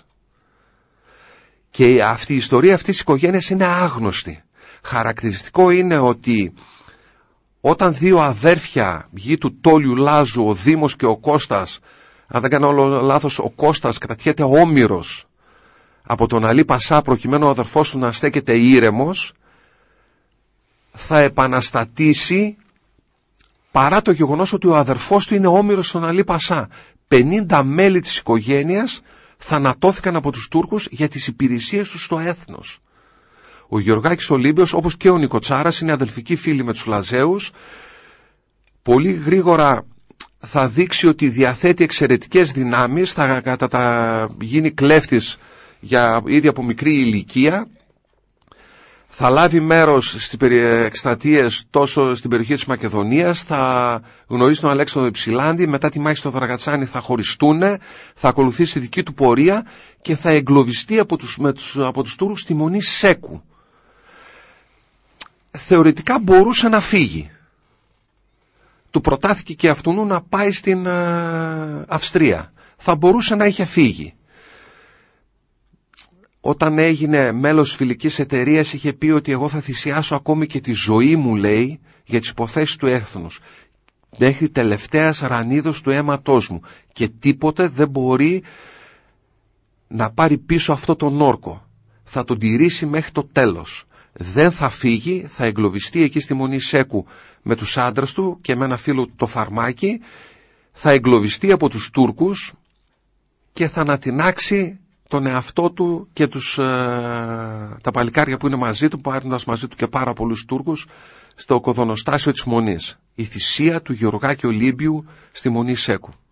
Και αυτή η ιστορία αυτής της οικογένειας είναι άγνωστη. Χαρακτηριστικό είναι ότι όταν δύο αδέρφια γη του Τόλιου Λάζου, ο Δήμος και ο Κώστας, αν δεν κάνω όλο λάθος, ο Κώστας κρατιέται όμηρος από τον Αλή Πασά προκειμένου ο αδερφός του να στέκεται ήρεμος, θα επαναστατήσει παρά το γεγονός ότι ο αδερφός του είναι όμηρος στον Αλή Πασά. πενήντα μέλη της οικογένειας θανατώθηκαν από τους Τούρκους για τις υπηρεσίες τους στο έθνος. Ο Γεωργάκης Ολύμπιος, όπως και ο Νικοτσάρας, είναι αδελφικοί φίλοι με τους Λαζαίους. Πολύ γρήγορα θα δείξει ότι διαθέτει εξαιρετικές δυνάμεις, θα κατα, τα, γίνει κλέφτης για, ήδη από μικρή ηλικία. Θα λάβει μέρος στις εκστρατείες τόσο στην περιοχή της Μακεδονίας, θα γνωρίσει τον Αλέξανδρο Υψηλάντη, μετά τη μάχη στο Δραγατσάνι θα χωριστούν, θα ακολουθήσει τη δική του πορεία και θα εγκλωβιστεί από τους, με τους, από τους Τούρκους στη Μονή Σέκου. Θεωρητικά μπορούσε να φύγει. Του προτάθηκε και αυτού να πάει στην ε, Αυστρία. Θα μπορούσε να είχε φύγει. Όταν έγινε μέλος φιλικής εταιρείας είχε πει ότι εγώ θα θυσιάσω ακόμη και τη ζωή μου, λέει, για τις υποθέσεις του έθνους, μέχρι τελευταίας ρανίδος του αίματός μου, και τίποτε δεν μπορεί να πάρει πίσω αυτό τον όρκο. Θα τον τηρήσει μέχρι το τέλος. Δεν θα φύγει, θα εγκλωβιστεί εκεί στη Μονή Σέκου με τους άντρες του και με ένα φίλο το Φαρμάκι, θα εγκλωβιστεί από τους Τούρκους και θα ανατινάξει τον εαυτό του και τους, ε, τα παλικάρια που είναι μαζί του, πάροντας μαζί του και πάρα πολλούς Τούρκους, στο κοδονοστάσιο της Μονής. Η θυσία του Γεωργάκη Ολύμπιου στη Μονή Σέκου.